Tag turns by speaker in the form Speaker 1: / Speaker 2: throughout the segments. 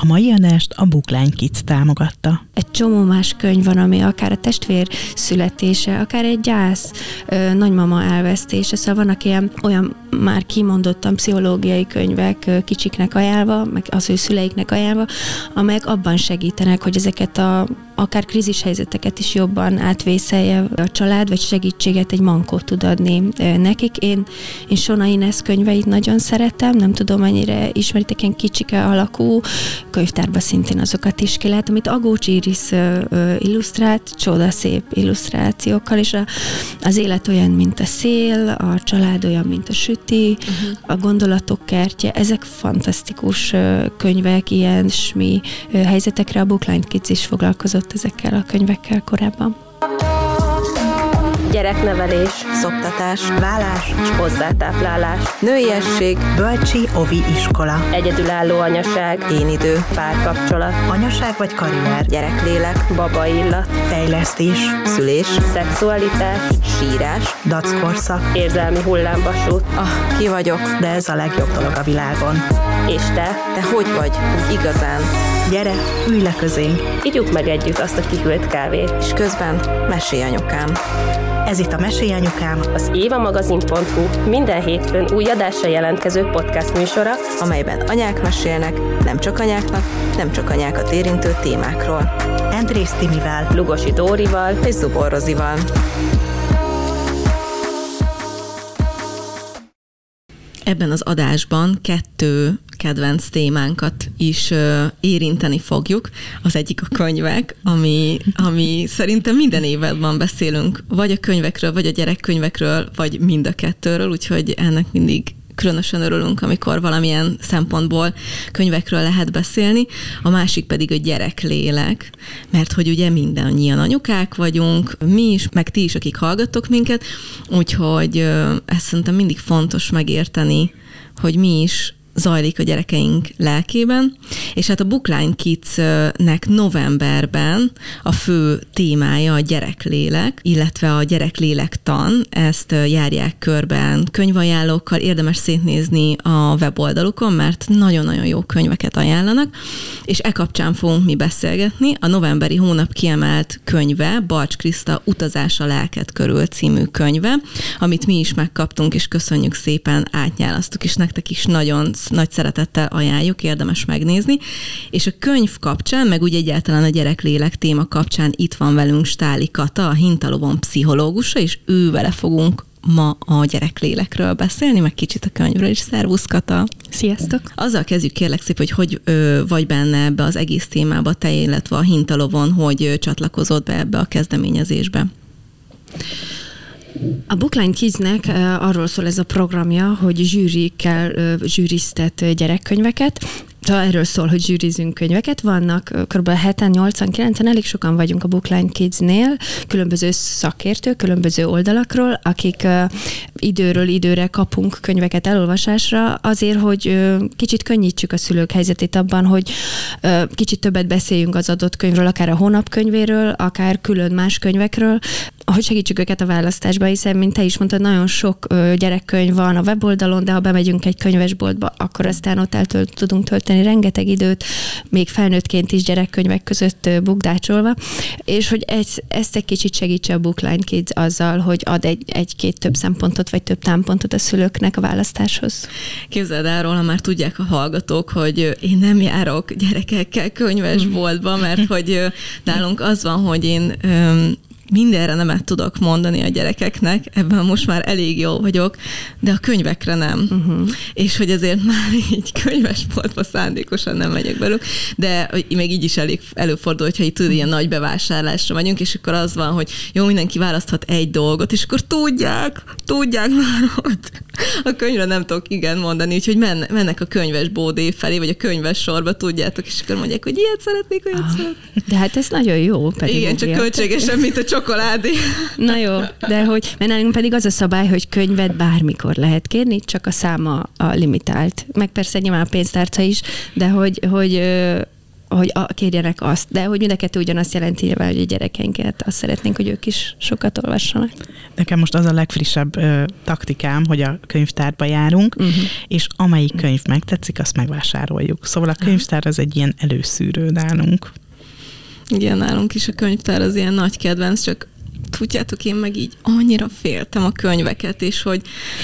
Speaker 1: mai adást a Bookline Kids támogatta.
Speaker 2: Egy csomó más könyv van, ami akár a testvér születése, akár egy gyász, nagymama elvesztése, szóval vannak olyan már kimondottan pszichológiai könyvek kicsiknek ajánlva, meg az ő szüleiknek ajánlva, amelyek abban segítenek, hogy ezeket akár krízishelyzeteket is jobban átvészelje a család, vagy segítséget, egy mankót tud adni nekik. Én Sona Inez könyveit nagyon szeretem, nem tudom, mennyire ismeritek, ilyen kicsike alakú, könyvtárban szintén azokat is ki lehet, amit Agócs Iris illusztrált, csodaszép illusztrációkkal, és az élet olyan, mint a szél, a család olyan, mint a süti, a gondolatok kertje, ezek fantasztikus könyvek, ilyen smi helyzetekre. A Bookline Kids is foglalkozott ezekkel a könyvekkel korábban.
Speaker 3: Gyereknevelés, szoptatás, vállás és hozzátáplálás, nőiesség,
Speaker 4: bölcsi ovi iskola,
Speaker 3: egyedülálló anyaság,
Speaker 4: én idő,
Speaker 3: párkapcsolat,
Speaker 4: anyaság vagy karrier,
Speaker 3: gyereklélek, baba illat,
Speaker 4: fejlesztés,
Speaker 3: szülés, szexualitás, sírás,
Speaker 4: dackorszak,
Speaker 3: érzelmi hullámvasút.
Speaker 4: Ki vagyok, de ez a legjobb dolog a világon.
Speaker 3: És te hogy vagy? Igazán.
Speaker 4: Gyere, ülj le közénk.
Speaker 3: Igyuk meg együtt azt a kihűlt kávét. És közben mesélj anyukám.
Speaker 4: Ez itt a Mesélj Anyukám,
Speaker 3: az évamagazin.hu minden hétfőn új adásra jelentkező podcast műsora, amelyben anyák mesélnek, nem csak anyáknak, nem csak anyákat érintő témákról.
Speaker 4: Andrész Timivel,
Speaker 3: Lugosi Dórival és Zubor Rozival.
Speaker 5: Ebben az adásban 2 kedvenc témánkat is érinteni fogjuk. Az egyik a könyvek, ami szerintem minden évadban beszélünk, vagy a könyvekről, vagy a gyerekkönyvekről, vagy mind a kettőről, úgyhogy ennek mindig különösen örülünk, amikor valamilyen szempontból könyvekről lehet beszélni. A másik pedig a gyereklélek, mert hogy ugye mindannyian anyukák vagyunk, mi is, meg ti is, akik hallgattok minket, úgyhogy ezt szerintem mindig fontos megérteni, hogy mi is zajlik a gyerekeink lelkében, és hát a Bookline Kids-nek novemberben a fő témája a gyereklélek, illetve a gyereklélektan, ezt járják körben könyvajánlókkal, érdemes szétnézni a weboldalukon, mert nagyon-nagyon jó könyveket ajánlanak, és e kapcsán fogunk mi beszélgetni. A novemberi hónap kiemelt könyve, Balcs Kriszta Utazás a lelked körül című könyve, amit mi is megkaptunk, és köszönjük szépen, átnyálasztuk, és nektek is nagyon nagy szeretettel ajánljuk, érdemes megnézni. És a könyv kapcsán, meg úgy egyáltalán a gyereklélek téma kapcsán itt van velünk Stáli Kata, a Hintalovon pszichológusa, és ővele fogunk ma a gyereklélekről beszélni, meg kicsit a könyvről is. Szervusz, Kata!
Speaker 2: Sziasztok!
Speaker 5: Azzal kezdjük kérlek szép, hogy vagy benne ebbe az egész témába te, illetve a Hintalovon, hogy csatlakozott be ebbe a kezdeményezésbe.
Speaker 2: A Bookline Kidsnek arról szól ez a programja, hogy zsűrikkel zsűriztet gyerekkönyveket. Erről szól, hogy zsűrizünk könyveket. Vannak kb. 7-en, 8-an, 9-en, elég sokan vagyunk a Bookline Kidsnél, különböző szakértők, különböző oldalakról, akik időről időre kapunk könyveket elolvasásra, azért, hogy kicsit könnyítsük a szülők helyzetét abban, hogy kicsit többet beszéljünk az adott könyvről, akár a hónapkönyvéről, akár külön más könyvekről, hogy segítsük őket a választásba, hiszen, mint te is mondtad, nagyon sok gyerekkönyv van a weboldalon, de ha bemegyünk egy könyvesboltba, akkor aztán ott tudunk tölteni rengeteg időt, még felnőttként is gyerekkönyvek között bukdácsolva, és hogy ezt egy kicsit segítse a Bookline Kids azzal, hogy ad egy-két több szempontot, vagy több támpontot a szülőknek a választáshoz.
Speaker 5: Képzeld el róla, már tudják a hallgatók, hogy én nem járok gyerekekkel könyvesboltba, mert hogy nálunk az van, hogy én mindenre nemet tudok mondani a gyerekeknek, ebben most már elég jó vagyok, de a könyvekre nem. És hogy ezért már így könyvesboltba szándékosan nem megyek belőle, de még így is elég előfordul, hogyha itt ilyen nagy bevásárlásra megyünk, és akkor az van, hogy jó, mindenki választhat egy dolgot, és akkor tudják már, hogy a könyvre nem tudok igen mondani, úgyhogy mennek a könyves bódé felé, vagy a könyves sorba, tudjátok, és akkor mondják, hogy ilyet szeretnék, olyat szeretnék.
Speaker 2: De hát ez nagyon jó.
Speaker 5: Igen, csak költségesen, mint a csokoládé. Na jó,
Speaker 2: de hogy, mert nálunk pedig az a szabály, hogy könyvet bármikor lehet kérni, csak a száma a limitált. Meg persze nyilván a pénztárca is, de hogy kérjenek azt, de hogy mind a kettő ugyanazt jelenti, hogy a gyerekeinket azt szeretnénk, hogy ők is sokat olvassanak.
Speaker 1: Nekem most az a legfrissebb taktikám, hogy a könyvtárba járunk, és amelyik könyv megtetszik, azt megvásároljuk. Szóval a könyvtár az egy ilyen előszűrő nálunk.
Speaker 5: Igen, nálunk is a könyvtár az ilyen nagy kedvenc, csak tudjátok, én meg így annyira féltem a könyveket, és hogy...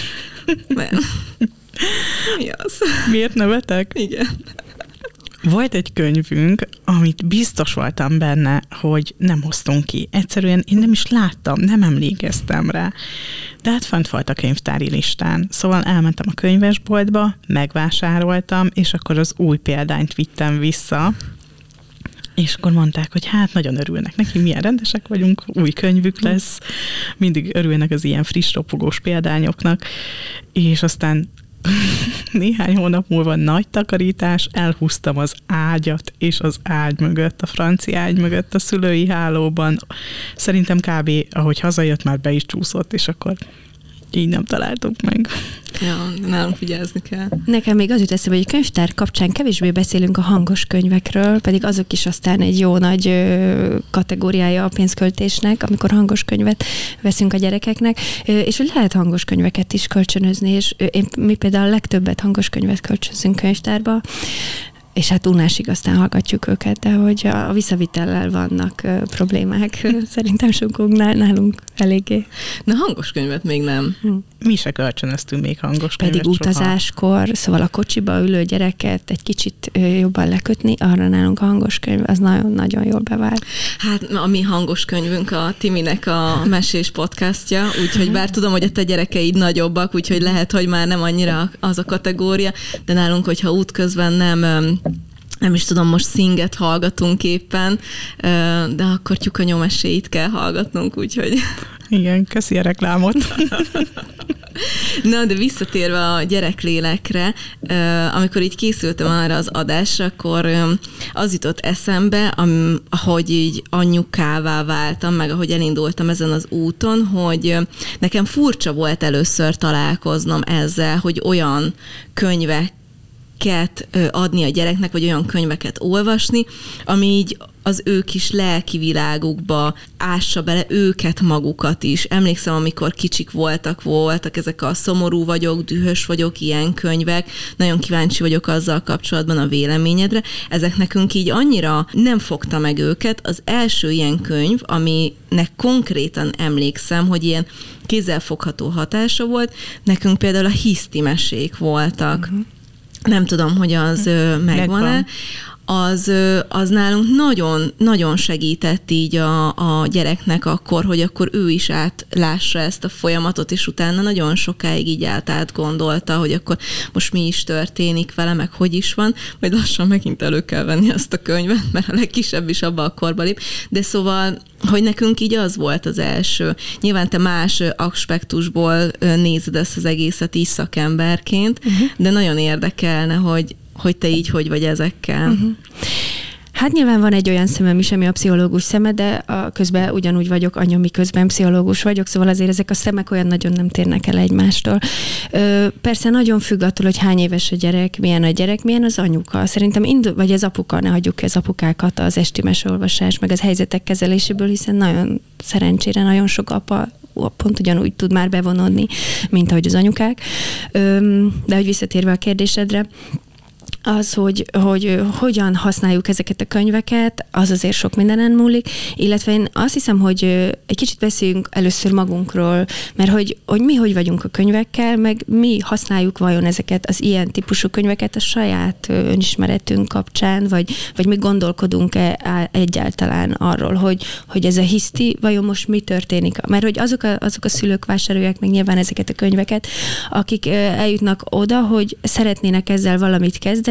Speaker 5: Mi az?
Speaker 1: Miért nevetek?
Speaker 5: Igen.
Speaker 1: Volt egy könyvünk, amit biztos voltam benne, hogy nem hoztunk ki. Egyszerűen én nem is láttam, nem emlékeztem rá. De hát fent volt a könyvtári listán. Szóval elmentem a könyvesboltba, megvásároltam, és akkor az új példányt vittem vissza, és akkor mondták, hogy hát nagyon örülnek neki, milyen rendesek vagyunk, új könyvük lesz, mindig örülnek az ilyen friss, ropogós példányoknak, és aztán néhány hónap múlva nagy takarítás, elhúztam az ágyat és az ágy mögött, a francia ágy mögött a szülői hálóban. Szerintem kb. Ahogy hazajött, már be is csúszott, és akkor így nem találtuk meg.
Speaker 5: Ja, nálunk vigyázni kell.
Speaker 2: Nekem még az jut eszembe, hogy a könyvtár kapcsán kevésbé beszélünk a hangos könyvekről, pedig azok is aztán egy jó nagy kategóriája a pénzköltésnek, amikor hangos könyvet veszünk a gyerekeknek, és hogy lehet hangos könyveket is kölcsönözni, és mi például a legtöbbet hangos könyvet kölcsönzünk könyvtárba, és hát unásig aztán hallgatjuk őket, de hogy a visszavitellel vannak problémák. Szerintem sokunknál nálunk eléggé.
Speaker 5: Na, hangos könyvet még nem.
Speaker 1: Mi se kölcsönöztünk még hangos könyvet.
Speaker 2: Pedig utazáskor, szóval a kocsiba ülő gyereket egy kicsit jobban lekötni, arra nálunk a hangos könyv, az nagyon-nagyon jól bevált.
Speaker 5: Hát a mi hangos könyvünk a Timinek a mesés podcastja, úgyhogy bár tudom, hogy a te gyerekeid nagyobbak, úgyhogy lehet, hogy már nem annyira az a kategória, de nálunk, hogyha útközben nem is tudom, most Szinget hallgatunk éppen, de akkor Tyukanyó meséit kell hallgatnunk, úgyhogy...
Speaker 1: Igen, köszi a reklámot.
Speaker 5: Na, de visszatérve a gyereklélekre, amikor így készültem arra az adásra, akkor az jutott eszembe, ahogy így anyukává váltam, meg ahogy elindultam ezen az úton, hogy nekem furcsa volt először találkoznom ezzel, hogy olyan könyveket adni a gyereknek, vagy olyan könyveket olvasni, ami így az ő kis lelki világukba ássa bele őket magukat is. Emlékszem, amikor kicsik voltak ezek a szomorú vagyok, dühös vagyok, ilyen könyvek. Nagyon kíváncsi vagyok azzal kapcsolatban a véleményedre. Ezek nekünk így annyira nem fogta meg őket. Az első ilyen könyv, aminek konkrétan emlékszem, hogy ilyen kézzelfogható hatása volt, nekünk például a hiszti mesék voltak. Nem tudom, hogy az megvan-e. Az nálunk nagyon, nagyon segített így a gyereknek akkor, hogy akkor ő is átlássa ezt a folyamatot, és utána nagyon sokáig így átgondolta, hogy akkor most mi is történik vele, meg hogy is van, majd lassan megint elő kell venni azt a könyvet, mert a legkisebb is abba a korba lép. De szóval, hogy nekünk így az volt az első. Nyilván te más aspektusból nézed ezt az egészet így szakemberként, de nagyon érdekelne, hogy te így hogy vagy ezekkel.
Speaker 2: Hát nyilván van egy olyan szemem is, ami a pszichológus szeme, de közben ugyanúgy vagyok anya, miközben pszichológus vagyok, szóval azért ezek a szemek olyan nagyon nem térnek el egymástól. Persze nagyon függ attól, hogy hány éves a gyerek, milyen az anyuka. Szerintem vagy az apuka, ne hagyjuk ki az apukákat az esti meseolvasás, meg az helyzetek kezeléséből, hiszen nagyon szerencsére nagyon sok apa pont ugyanúgy tud már bevonódni, mint ahogy az anyukák. De hogy visszatérve a kérdésedre, az, hogy hogyan használjuk ezeket a könyveket, az azért sok mindenen múlik, illetve én azt hiszem, hogy egy kicsit beszéljünk először magunkról, mert hogy mi hogy vagyunk a könyvekkel, meg mi használjuk vajon ezeket az ilyen típusú könyveket a saját önismeretünk kapcsán, vagy mi gondolkodunk-e egyáltalán arról, hogy ez a hiszti, vajon most mi történik? Mert hogy azok a szülők vásárolják meg nyilván ezeket a könyveket, akik eljutnak oda, hogy szeretnének ezzel valamit kezdeni,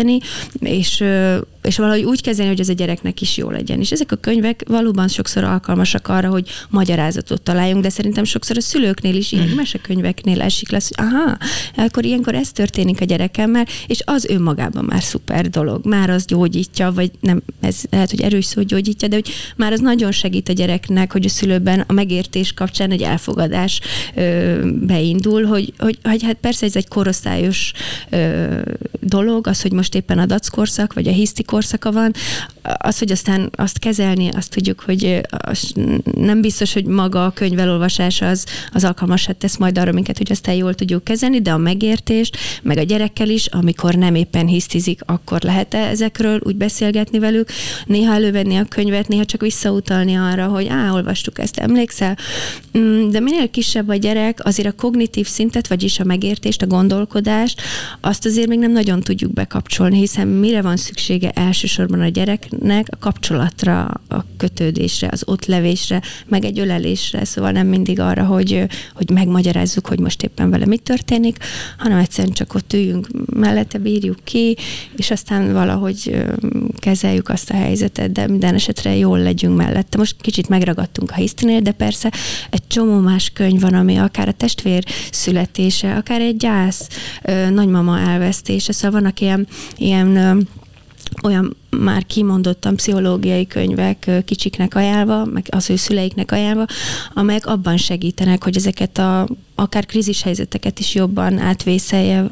Speaker 2: és valahogy úgy kezelni, hogy ez a gyereknek is jó legyen. És ezek a könyvek valóban sokszor alkalmasak arra, hogy magyarázatot találjunk, de szerintem sokszor a szülőknél is ilyen mesekönyveknél esik lesz, hogy akkor ilyenkor ez történik a gyerekemmel, és az önmagában már szuper dolog. Már az gyógyítja, vagy nem, ez lehet, hogy erős szó, hogy gyógyítja, de hogy már az nagyon segít a gyereknek, hogy a szülőben a megértés kapcsán egy elfogadás beindul, hogy hát persze ez egy korosztályos dolog, az, hogy most éppen a dackorszak, vagy a hiszti korszaka van. Az, hogy aztán azt kezelni, azt tudjuk, hogy nem biztos, hogy maga a könyv elolvasása az alkalmasat tesz majd arra minket, hogy aztán jól tudjuk kezelni, de a megértést, meg a gyerekkel is, amikor nem éppen hisztizik, akkor lehet ezekről úgy beszélgetni velük, néha elővenni a könyvet, néha csak visszautalni arra, hogy olvastuk ezt, emlékszel? De minél kisebb a gyerek, azért a kognitív szintet, vagyis a megértést, a gondolkodást, azt azért még nem nagyon tudjuk bekapcsolni, hiszen mire van szüksége elsősorban a gyereknek? A kapcsolatra, a kötődésre, az ottlevésre, meg egy ölelésre, szóval nem mindig arra, hogy megmagyarázzuk, hogy most éppen vele mi történik, hanem egyszerűen csak ott üljünk mellette, bírjuk ki, és aztán valahogy kezeljük azt a helyzetet, de minden esetre jól legyünk mellette. Most kicsit megragadtunk a hisztinél, de persze egy csomó más könyv van, ami akár a testvér születése, akár egy gyász, nagymama elvesztése, szóval vannak ilyen olyan már kimondottan pszichológiai könyvek kicsiknek ajánlva, meg az ő szüleiknek ajánlva, amelyek abban segítenek, hogy ezeket akár krízishelyzeteket is jobban átvészelje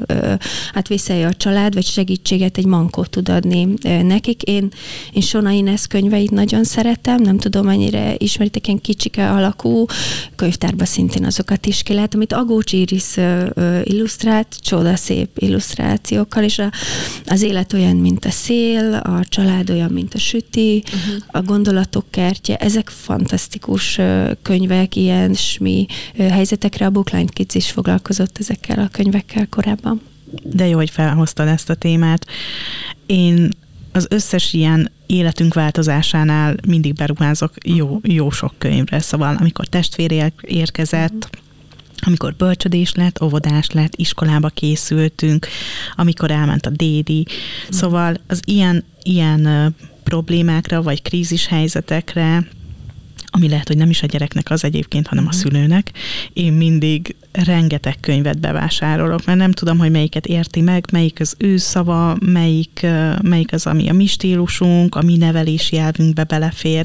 Speaker 2: a család, vagy segítséget, egy mankót tud adni nekik. Én Sona Ines könyveit nagyon szeretem, nem tudom, mennyire ismeritek, ilyen kicsike alakú, könyvtárban szintén azokat is ki lehet, amit Agócs Iris illusztrált, csodaszép illusztrációkkal, és az élet olyan, mint a szél, a család olyan, mint a süti, a gondolatok kertje, ezek fantasztikus könyvek, ilyen smi helyzetekre. A Bookline Kids is foglalkozott ezekkel a könyvekkel korábban.
Speaker 1: De jó, hogy felhoztad ezt a témát. Én az összes ilyen életünk változásánál mindig beruházok jó sok könyvre. Szóval amikor testvér érkezett, amikor bölcsödés lett, óvodás lett, iskolába készültünk, amikor elment a dédi. Szóval az ilyen problémákra, vagy krízis helyzetekre, ami lehet, hogy nem is a gyereknek az egyébként, hanem a szülőnek, én mindig rengeteg könyvet bevásárolok, mert nem tudom, hogy melyiket érti meg, melyik az ő szava, melyik az, ami a mi stílusunk, a mi nevelési elvünkbe belefér.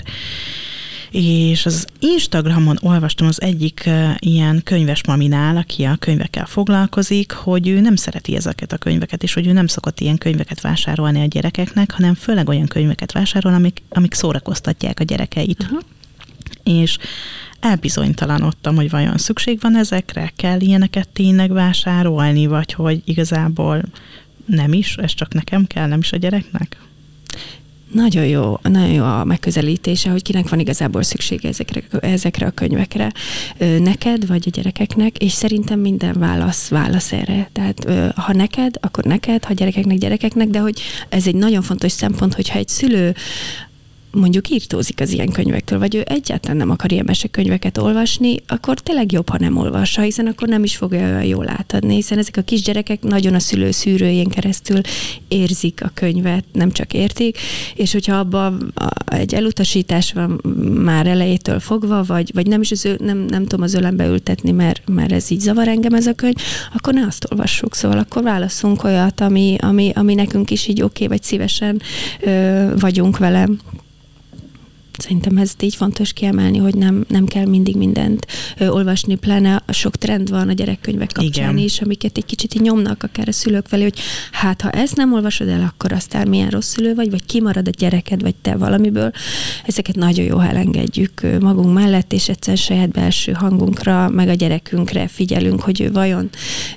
Speaker 1: És az Instagramon olvastam az egyik ilyen könyves maminál, aki a könyvekkel foglalkozik, hogy ő nem szereti ezeket a könyveket, és hogy ő nem szokott ilyen könyveket vásárolni a gyerekeknek, hanem főleg olyan könyveket vásárol, amik szórakoztatják a gyerekeit. És elbizonytalanodtam, hogy vajon szükség van ezekre, kell ilyeneket tényleg vásárolni, vagy hogy igazából nem is, ez csak nekem kell, nem is a gyereknek?
Speaker 2: Nagyon jó a megközelítése, hogy kinek van igazából szüksége ezekre a könyvekre. Neked, vagy a gyerekeknek, és szerintem minden válasz erre. Tehát ha neked, akkor neked, ha gyerekeknek, de hogy ez egy nagyon fontos szempont, hogyha egy szülő mondjuk írtózik az ilyen könyvektől, vagy ő egyáltalán nem akar ilyen mesekönyveket olvasni, akkor tényleg jobb, ha nem olvassa, hiszen akkor nem is fogja olyan jól átadni, hiszen ezek a kisgyerekek nagyon a szülő szűrőjén keresztül érzik a könyvet, nem csak értik, és hogyha abban egy elutasítás van már elejétől fogva, vagy nem is nem tudom az ölembe ültetni, mert ez így zavar engem ez a könyv, akkor ne azt olvassuk, szóval akkor válasszunk olyat, ami nekünk is így oké, vagy szívesen vagyunk vele. Szerintem ez így fontos kiemelni, hogy nem kell mindig mindent olvasni, pláne sok trend van a gyerekkönyvek kapcsán is, amiket egy kicsit így nyomnak akár a szülők felé, hogy hát ha ezt nem olvasod el, akkor aztán milyen rossz szülő vagy kimarad a gyereked, vagy te valamiből. Ezeket nagyon jó, ha elengedjük magunk mellett, és egyszerűen saját belső hangunkra, meg a gyerekünkre figyelünk, hogy ő vajon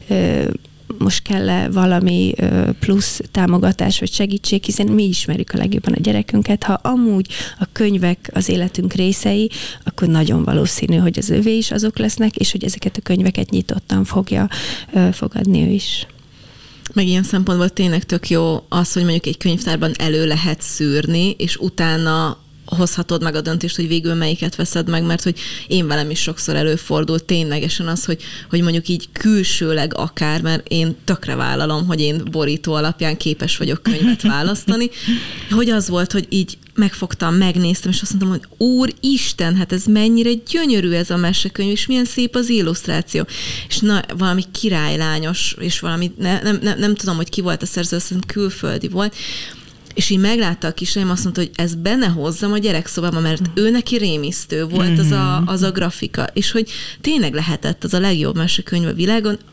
Speaker 2: most kell-e valami plusz támogatás vagy segítség, hiszen mi ismerjük a legjobban a gyerekünket. Ha amúgy a könyvek az életünk részei, akkor nagyon valószínű, hogy az övé is azok lesznek, és hogy ezeket a könyveket nyitottan fogja fogadni ő is.
Speaker 5: Meg ilyen szempontból tényleg tök jó az, hogy mondjuk egy könyvtárban elő lehet szűrni, és utána hozhatod meg a döntést, hogy végül melyiket veszed meg, mert hogy én velem is sokszor előfordul ténylegesen az, hogy mondjuk így külsőleg akár, mert én tökre vállalom, hogy én borító alapján képes vagyok könyvet választani, hogy az volt, hogy így megfogtam, megnéztem, és azt mondtam, hogy Úristen, hát ez mennyire gyönyörű ez a mesekönyv, és milyen szép az illusztráció. És valami királylányos, és valami, nem tudom, hogy ki volt a szerző, azt hiszem külföldi volt, és így meglátta a kislány, azt mondta, hogy ez benne hozzam a gyerekszobába, mert ő neki rémisztő volt az a grafika, és hogy tényleg lehetett az a legjobb mesekönyv a világon,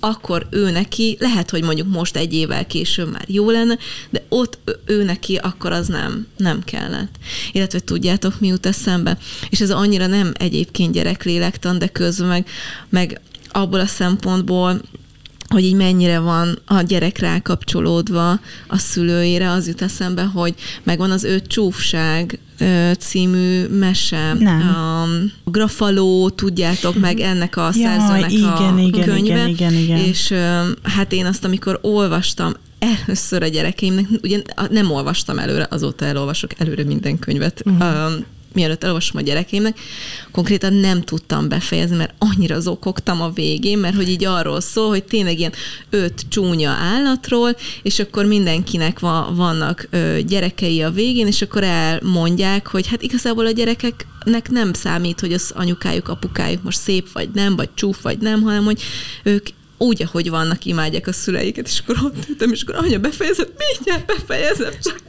Speaker 5: akkor ő neki, lehet, hogy mondjuk most egy évvel később már jó lenne, de ott ő neki akkor az nem kellett. Illetve tudjátok, mi jut eszembe? És ez annyira nem egyébként gyereklélektan, de közben meg abból a szempontból, hogy így mennyire van a gyerek rákapcsolódva a szülőjére, az jut eszembe, hogy megvan az 5 csúfság című mese. A Grafaló, tudjátok, meg ennek a szerzőnek a könyve. Igen. És hát én azt, amikor olvastam először a gyerekeimnek, ugye nem olvastam előre, azóta elolvasok előre minden könyvet, mielőtt elolvasom a gyerekeimnek, konkrétan nem tudtam befejezni, mert annyira zokogtam a végén, mert hogy így arról szól, hogy tényleg ilyen 5 csúnya állatról, és akkor mindenkinek vannak gyerekei a végén, és akkor elmondják, hogy hát igazából a gyerekeknek nem számít, hogy az anyukájuk, apukájuk most szép vagy nem, vagy csúf vagy nem, hanem hogy ők úgy, ahogy vannak, imádják a szüleiket, és akkor ott ültem, és akkor anya befejezett, mindjárt befejezem, csak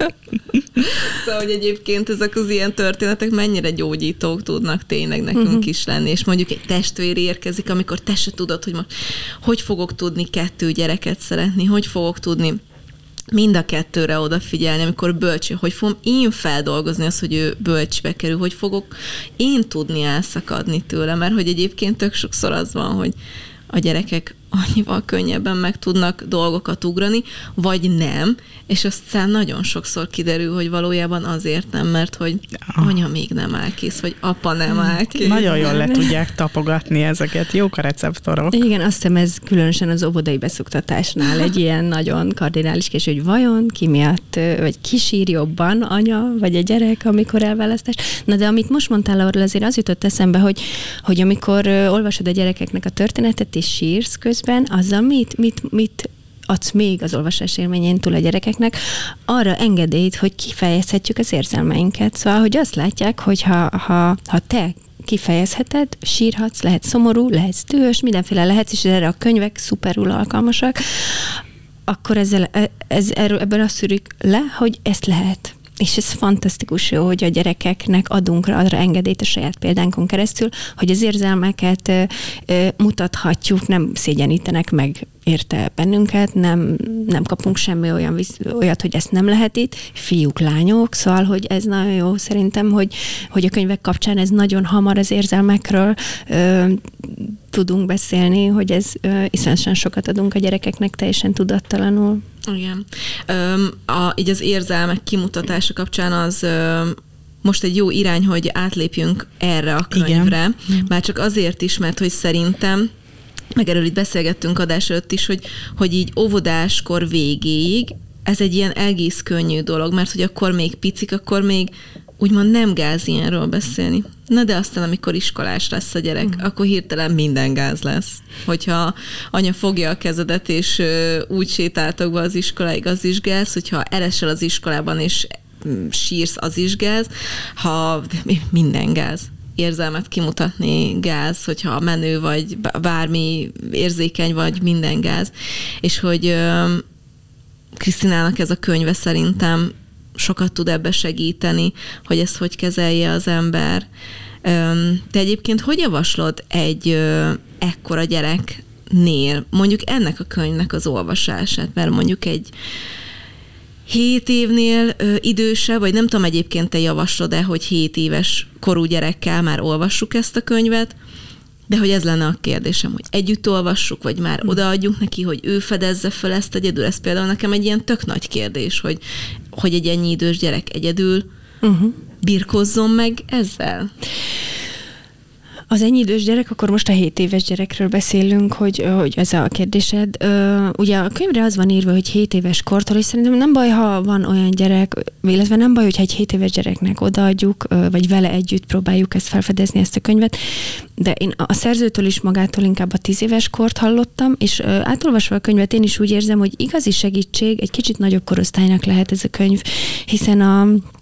Speaker 5: szóval, hogy egyébként ezek az ilyen történetek mennyire gyógyítók tudnak tényleg nekünk is lenni, és mondjuk egy testvér érkezik, amikor te se tudod, hogy most hogy fogok tudni 2 gyereket szeretni, hogy fogok tudni mind a 2-re odafigyelni, amikor bölcs, hogy fogom én feldolgozni azt, hogy ő bölcsbe kerül, hogy fogok én tudni elszakadni tőle, mert hogy egyébként tök sokszor az van, hogy a gyerekek annyival könnyebben meg tudnak dolgokat ugrani, vagy nem, és aztán nagyon sokszor kiderül, hogy valójában azért nem, mert hogy anya még nem áll kész, vagy apa nem áll kész.
Speaker 1: Nagyon jól le tudják tapogatni ezeket, jók a receptorok.
Speaker 2: Igen, azt hiszem ez különösen az óvodai beszoktatásnál egy ilyen nagyon kardinális kérdés, hogy vajon ki miatt, vagy ki sír jobban, anya, vagy a gyerek, amikor elválasztás. Na de amit most mondtál arról, azért az jutott eszembe, hogy amikor olvasod a gyerekeknek a történetet, és sírsz közben, azzal mit adsz még az olvasás élményén túl a gyerekeknek, arra engedélyt, hogy kifejezhetjük az érzelmeinket. Szóval, hogy azt látják, hogy ha te kifejezheted, sírhatsz, lehet szomorú, lehetsz dühös, mindenféle lehetsz, és erre a könyvek szuperul alkalmasak, akkor ebből azt szűrjük le, hogy ezt lehet. És ez fantasztikus jó, hogy a gyerekeknek adunk arra engedélyt a saját példánkon keresztül, hogy az érzelmeket mutathatjuk, nem szégyenítenek meg érte bennünket, nem kapunk semmi olyat, hogy ezt nem lehet itt, fiúk, lányok, szóval, hogy ez nagyon jó szerintem, hogy a könyvek kapcsán ez nagyon hamar az érzelmekről tudunk beszélni, hogy ez iszonyatosan sokat adunk a gyerekeknek teljesen tudattalanul.
Speaker 5: Igen. Így az érzelmek kimutatása kapcsán az most egy jó irány, hogy átlépjünk erre a könyvre. Igen. Már csak azért is, mert hogy szerintem, meg erről itt beszélgettünk adás előtt is, hogy így óvodáskor végéig ez egy ilyen egész könnyű dolog, mert hogy akkor még picik, akkor még úgymond nem gáz ilyenről beszélni. Na de aztán, amikor iskolás lesz a gyerek, akkor hirtelen minden gáz lesz. Hogyha anya fogja a kezedet, és úgy sétáltok be az iskoláig, az is gáz, hogyha eresel az iskolában, és sírsz, az is gáz, ha minden gáz. Érzelmet kimutatni gáz, hogyha menő vagy, bármi érzékeny vagy, minden gáz. És hogy Krisztinának ez a könyve szerintem sokat tud ebbe segíteni, hogy ezt hogy kezelje az ember. Te egyébként hogy javaslod egy ekkora gyereknél mondjuk ennek a könyvnek az olvasását? Mert mondjuk egy 7 évnél idősebb, vagy nem tudom egyébként te javaslod-e, hogy 7 éves korú gyerekkel már olvassuk ezt a könyvet, de hogy ez lenne a kérdésem, hogy együtt olvassuk, vagy már odaadjunk neki, hogy ő fedezze fel ezt egyedül. Ez például nekem egy ilyen tök nagy kérdés, hogy egy ennyi idős gyerek egyedül birkozzon meg ezzel.
Speaker 2: Az ennyi idős gyerek, akkor most a 7 éves gyerekről beszélünk, hogy ez a kérdésed. Ugye a könyvre az van írva, hogy 7 éves kortól, és szerintem nem baj, ha van olyan gyerek, illetve nem baj, hogyha egy 7 éves gyereknek odaadjuk, vagy vele együtt próbáljuk ezt felfedezni, ezt a könyvet, de én a szerzőtől is magától inkább a 10 éves kort hallottam, és átolvasva a könyvet én is úgy érzem, hogy igazi segítség egy kicsit nagyobb korosztálynak lehet ez a könyv, hiszen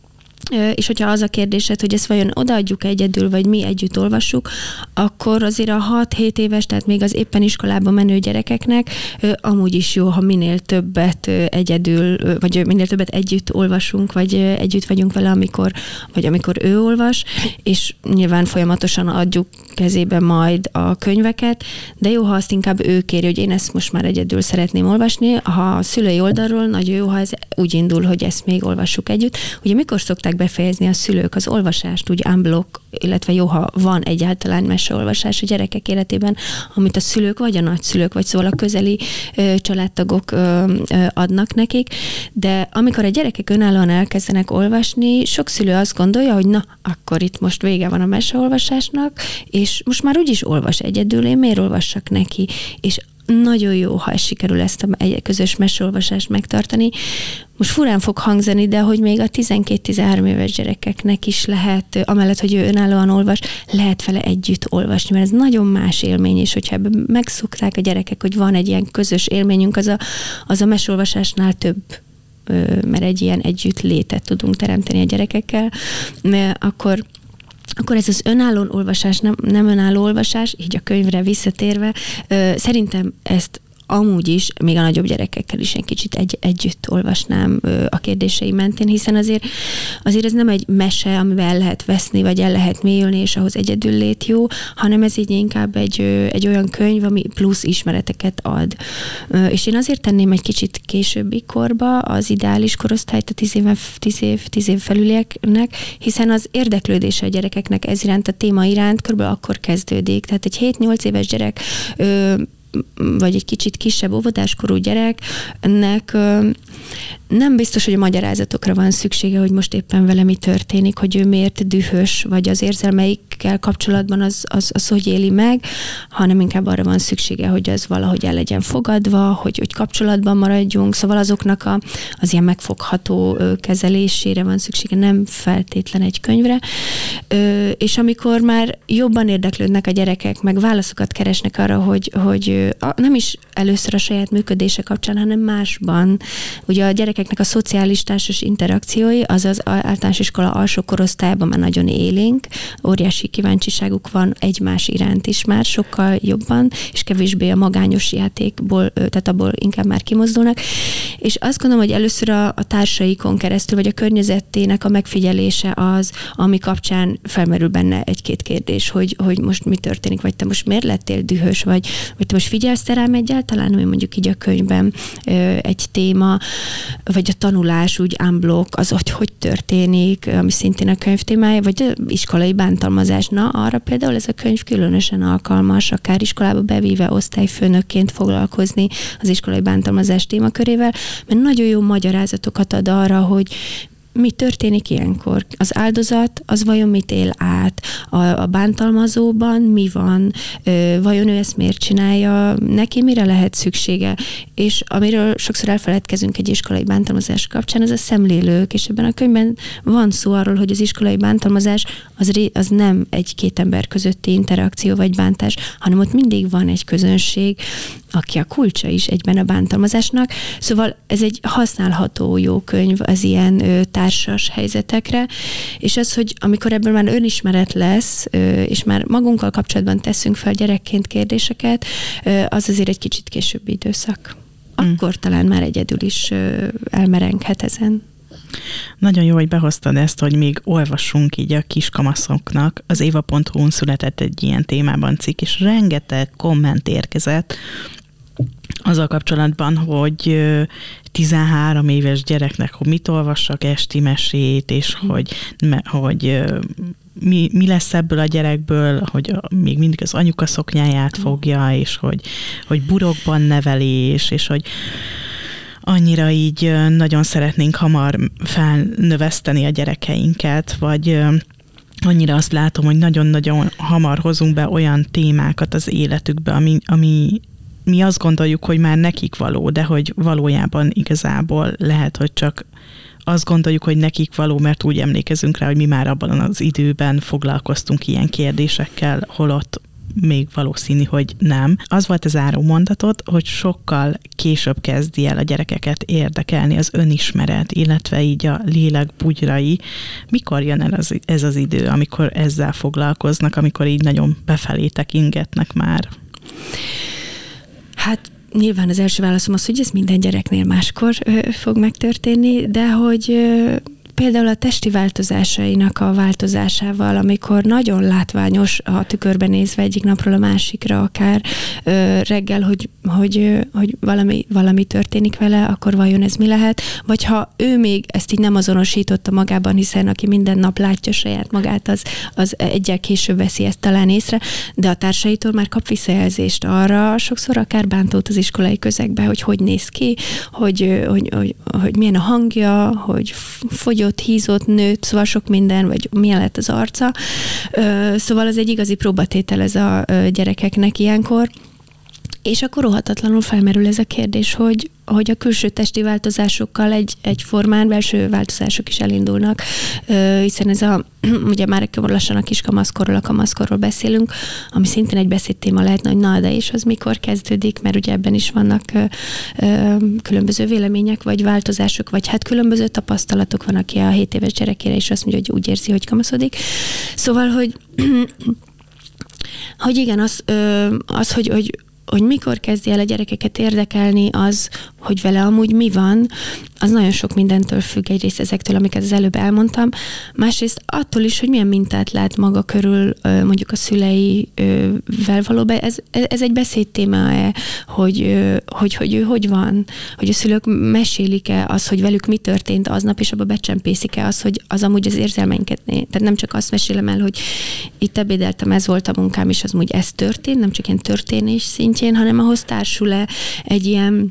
Speaker 2: és hogyha az a kérdésed, hogy ezt vajon odaadjuk egyedül, vagy mi együtt olvassuk, akkor azért a 6-7 éves, tehát még az éppen iskolába menő gyerekeknek amúgy is jó, ha minél többet egyedül, vagy minél többet együtt olvasunk, vagy együtt vagyunk vele, amikor ő olvas, és nyilván folyamatosan adjuk kezébe majd a könyveket, de jó, ha azt inkább ő kéri, hogy én ezt most már egyedül szeretném olvasni. Ha a szülői oldalról nagyon jó, ha ez úgy indul, hogy ezt még olvassuk együtt. Ugye mikor szokták befejezni a szülők az olvasást, úgy unblock, illetve jó, ha van egyáltalán meseolvasás a gyerekek életében, amit a szülők, vagy a nagyszülők, vagy szóval a közeli családtagok adnak nekik, de amikor a gyerekek önállóan elkezdenek olvasni, sok szülő azt gondolja, hogy na, akkor itt most vége van a meseolvasásnak, és most már úgyis olvas egyedül, én miért olvassak neki? És nagyon jó, ha sikerül ezt a közös meseolvasást megtartani. Most furán fog hangzani, de hogy még a 12-13 éves gyerekeknek is lehet, amellett, hogy ő önállóan olvas, lehet vele együtt olvasni, mert ez nagyon más élmény, és hogyha ebben megszokták a gyerekek, hogy van egy ilyen közös élményünk, az a meseolvasásnál több, mert egy ilyen együtt létet tudunk teremteni a gyerekekkel, akkor ez az önálló olvasás, nem önálló olvasás, így a könyvre visszatérve, szerintem ezt amúgy is, még a nagyobb gyerekekkel is egy kicsit együtt olvasnám a kérdései mentén, hiszen azért ez nem egy mese, amiben el lehet veszni, vagy el lehet mélyülni, és ahhoz egyedül lét jó, hanem ez így inkább egy olyan könyv, ami plusz ismereteket ad. És én azért tenném egy kicsit későbbi korba az ideális korosztályt a 10 év felülieknek, hiszen az érdeklődése a gyerekeknek ez iránt, a téma iránt körülbelül akkor kezdődik. Tehát egy 7-8 éves gyerek vagy egy kicsit kisebb óvodáskorú gyereknek nem biztos, hogy a magyarázatokra van szüksége, hogy most éppen vele mi történik, hogy ő miért dühös, vagy az érzelmeikkel kapcsolatban az hogy éli meg, hanem inkább arra van szüksége, hogy az valahogy el legyen fogadva, hogy kapcsolatban maradjunk, szóval azoknak az ilyen megfogható kezelésére van szüksége, nem feltétlen egy könyvre. És amikor már jobban érdeklődnek a gyerekek, meg válaszokat keresnek arra, hogy nem is először a saját működése kapcsán, hanem másban. Ugye a gyerekeknek a szociális társas interakciói, az általános iskola alsó korosztályban már nagyon élénk, óriási kíváncsiságuk van egymás iránt is már sokkal jobban, és kevésbé a magányos játékból, tehát abból inkább már kimozdulnak. És azt gondolom, hogy először a társaikon keresztül, vagy a környezetének a megfigyelése az, ami kapcsán felmerül benne egy-két kérdés, hogy most mi történik, vagy te most miért lettél dühös, vagy te most figyelsz rám egyáltalán, hogy mondjuk így a könyvben egy téma, vagy a tanulás úgy unblock, az hogy történik, ami szintén a könyv témája, vagy iskolai bántalmazás. Na, arra például ez a könyv különösen alkalmas, akár iskolába bevíve osztályfőnökként foglalkozni az iskolai bántalmazás témakörével, mert nagyon jó magyarázatokat ad arra, hogy mi történik ilyenkor? Az áldozat, az vajon mit él át? A bántalmazóban mi van? Vajon ő ezt miért csinálja? Neki mire lehet szüksége? És amiről sokszor elfeledkezünk egy iskolai bántalmazás kapcsán, az a szemlélők, és ebben a könyvben van szó arról, hogy az iskolai bántalmazás az nem egy-két ember közötti interakció vagy bántás, hanem ott mindig van egy közönség, aki a kulcsa is egyben a bántalmazásnak. Szóval ez egy használható jó könyv az ilyen társas helyzetekre, és az, hogy amikor ebből már önismeret lesz, és már magunkkal kapcsolatban teszünk fel gyerekként kérdéseket, az azért egy kicsit későbbi időszak. Akkor talán már egyedül is elmerenghet ezen.
Speaker 1: Nagyon jó, hogy behoztad ezt, hogy még olvassunk így a kiskamaszoknak. Az éva.hu-n született egy ilyen témában cikk, és rengeteg komment érkezett azzal kapcsolatban, hogy 13 éves gyereknek, hogy mit olvassak esti mesét, és hogy mi lesz ebből a gyerekből, hogy még mindig az anyuka szoknyáját fogja, és hogy burokban nevelés, és hogy annyira így nagyon szeretnénk hamar felnöveszteni a gyerekeinket, vagy annyira azt látom, hogy nagyon-nagyon hamar hozunk be olyan témákat az életükbe, ami mi azt gondoljuk, hogy már nekik való, de hogy valójában igazából lehet, hogy csak azt gondoljuk, hogy nekik való, mert úgy emlékezünk rá, hogy mi már abban az időben foglalkoztunk ilyen kérdésekkel, holott még valószínű, hogy nem. Az volt az záró mondatot, hogy sokkal később kezdi el a gyerekeket érdekelni az önismeret, illetve így a lélek bugyrai. Mikor jön el ez az idő, amikor ezzel foglalkoznak, amikor így nagyon befelé tekingetnek már?
Speaker 2: Hát nyilván az első válaszom az, hogy ez minden gyereknél máskor fog megtörténni, de hogy például a testi változásainak a változásával, amikor nagyon látványos a tükörben nézve egyik napról a másikra, akár reggel, hogy valami történik vele, akkor vajon ez mi lehet? Vagy ha ő még ezt így nem azonosította magában, hiszen aki minden nap látja saját magát, az egyel később veszi ezt talán észre, de a társaitól már kap visszajelzést arra, sokszor akár bántót az iskolai közegbe, hogy néz ki, hogy milyen a hangja, hogy fogyott, hízott, nőtt, szóval sok minden, vagy milyen lett az arca. Szóval az egy igazi próbatétel ez a gyerekeknek ilyenkor. És akkor rohatatlanul felmerül ez a kérdés, hogy a külső testi változásokkal egyformán belső változások is elindulnak, hiszen ez ugye már lassan a kamaszkorról beszélünk, ami szintén egy beszédtéma lehet, hogy na, de és az mikor kezdődik, mert ugye ebben is vannak különböző vélemények, vagy változások, vagy hát különböző tapasztalatok. Van, aki a 7 éves gyerekére is azt mondja, hogy úgy érzi, hogy kamaszodik. Szóval, hogy igen, hogy mikor kezdi el a gyerekeket érdekelni az, hogy vele amúgy mi van, az nagyon sok mindentől függ, egyrészt ezektől, amiket az előbb elmondtam, másrészt attól is, hogy milyen mintát lát maga körül, mondjuk a szüleivel való ez egy beszédtéma-e, hogy ő hogy van, hogy a szülők mesélik-e az, hogy velük mi történt aznap, és abba becsempészik-e az, hogy az amúgy az érzelmeinket, tehát nem csak azt mesélem el, hogy itt ebédeltem, ez volt a munkám, és az amúgy ez történt, nem csak ilyen történés szintjén, hanem ahhoz társul-e egy ilyen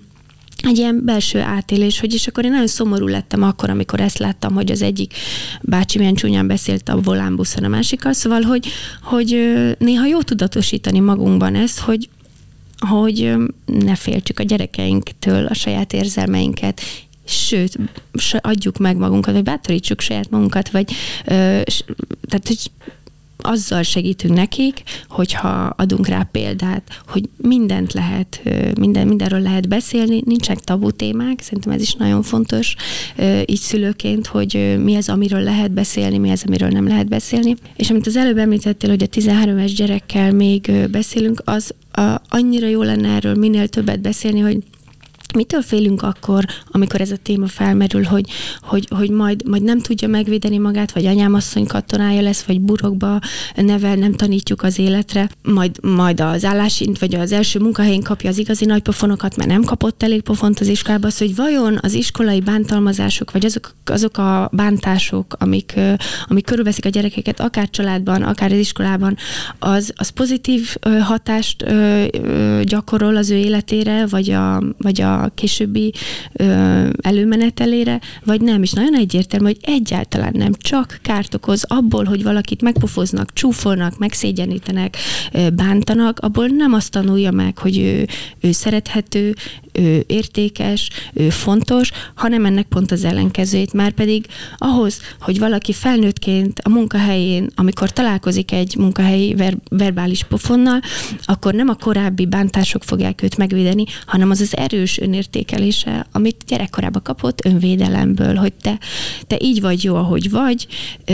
Speaker 2: belső átélés, hogy és akkor én nagyon szomorú lettem akkor, amikor ezt láttam, hogy az egyik bácsi milyen csúnyán beszélt a volánbuszon a másikkal, szóval, hogy néha jó tudatosítani magunkban ezt, hogy ne féltsük a gyerekeinktől a saját érzelmeinket, sőt, adjuk meg magunkat, vagy bátorítsuk saját magunkat, vagy tehát, hogy azzal segítünk nekik, hogyha adunk rá példát, hogy mindent lehet, mindenről lehet beszélni, nincsenek tabu témák, szerintem ez is nagyon fontos így szülőként, hogy mi az, amiről lehet beszélni, mi az, amiről nem lehet beszélni. És amit az előbb említettél, hogy a 13 éves gyerekkel még beszélünk, az annyira jó lenne erről minél többet beszélni, hogy mitől félünk akkor, amikor ez a téma felmerül, hogy majd nem tudja megvédeni magát, vagy anyámasszony katonája lesz, vagy burokba nevel, nem tanítjuk az életre, majd az állásint, vagy az első munkahelyén kapja az igazi nagy pofonokat, mert nem kapott elég pofont az iskolába, az, hogy vajon az iskolai bántalmazások, vagy azok a bántások, amik körülveszik a gyerekeket, akár családban, akár az iskolában, az pozitív hatást gyakorol az ő életére, vagy a későbbi előmenetelére, vagy nem. És nagyon egyértelmű, hogy egyáltalán nem, csak kárt okoz abból, hogy valakit megpofoznak, csúfolnak, megszégyenítenek, bántanak, abból nem azt tanulja meg, hogy ő szerethető, ő értékes, ő fontos, hanem ennek pont az ellenkezőjét. Már pedig ahhoz, hogy valaki felnőttként a munkahelyén, amikor találkozik egy munkahelyi verbális pofonnal, akkor nem a korábbi bántások fogják őt megvédeni, hanem az az erős önértékelése, amit gyerekkorában kapott önvédelemből, hogy te így vagy jó, ahogy vagy,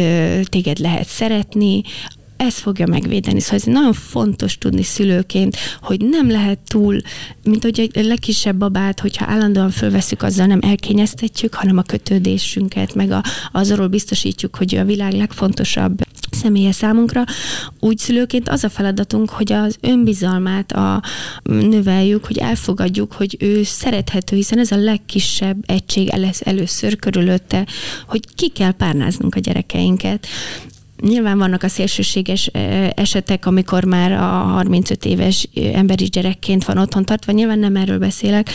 Speaker 2: téged lehet szeretni, ez fogja megvédeni. Szóval ez nagyon fontos tudni szülőként, hogy nem lehet túl, mint hogy egy legkisebb babát, hogyha állandóan fölveszük, azzal nem elkényeztetjük, hanem a kötődésünket, meg azról biztosítjuk, hogy a világ legfontosabb személye számunkra. Úgy szülőként az a feladatunk, hogy az önbizalmát növeljük, hogy elfogadjuk, hogy ő szerethető, hiszen ez a legkisebb egység lesz először körülötte, hogy ki kell párnáznunk a gyerekeinket. Nyilván vannak a szélsőséges esetek, amikor már a 35 éves ember is gyerekként van otthon tartva, nyilván nem erről beszélek,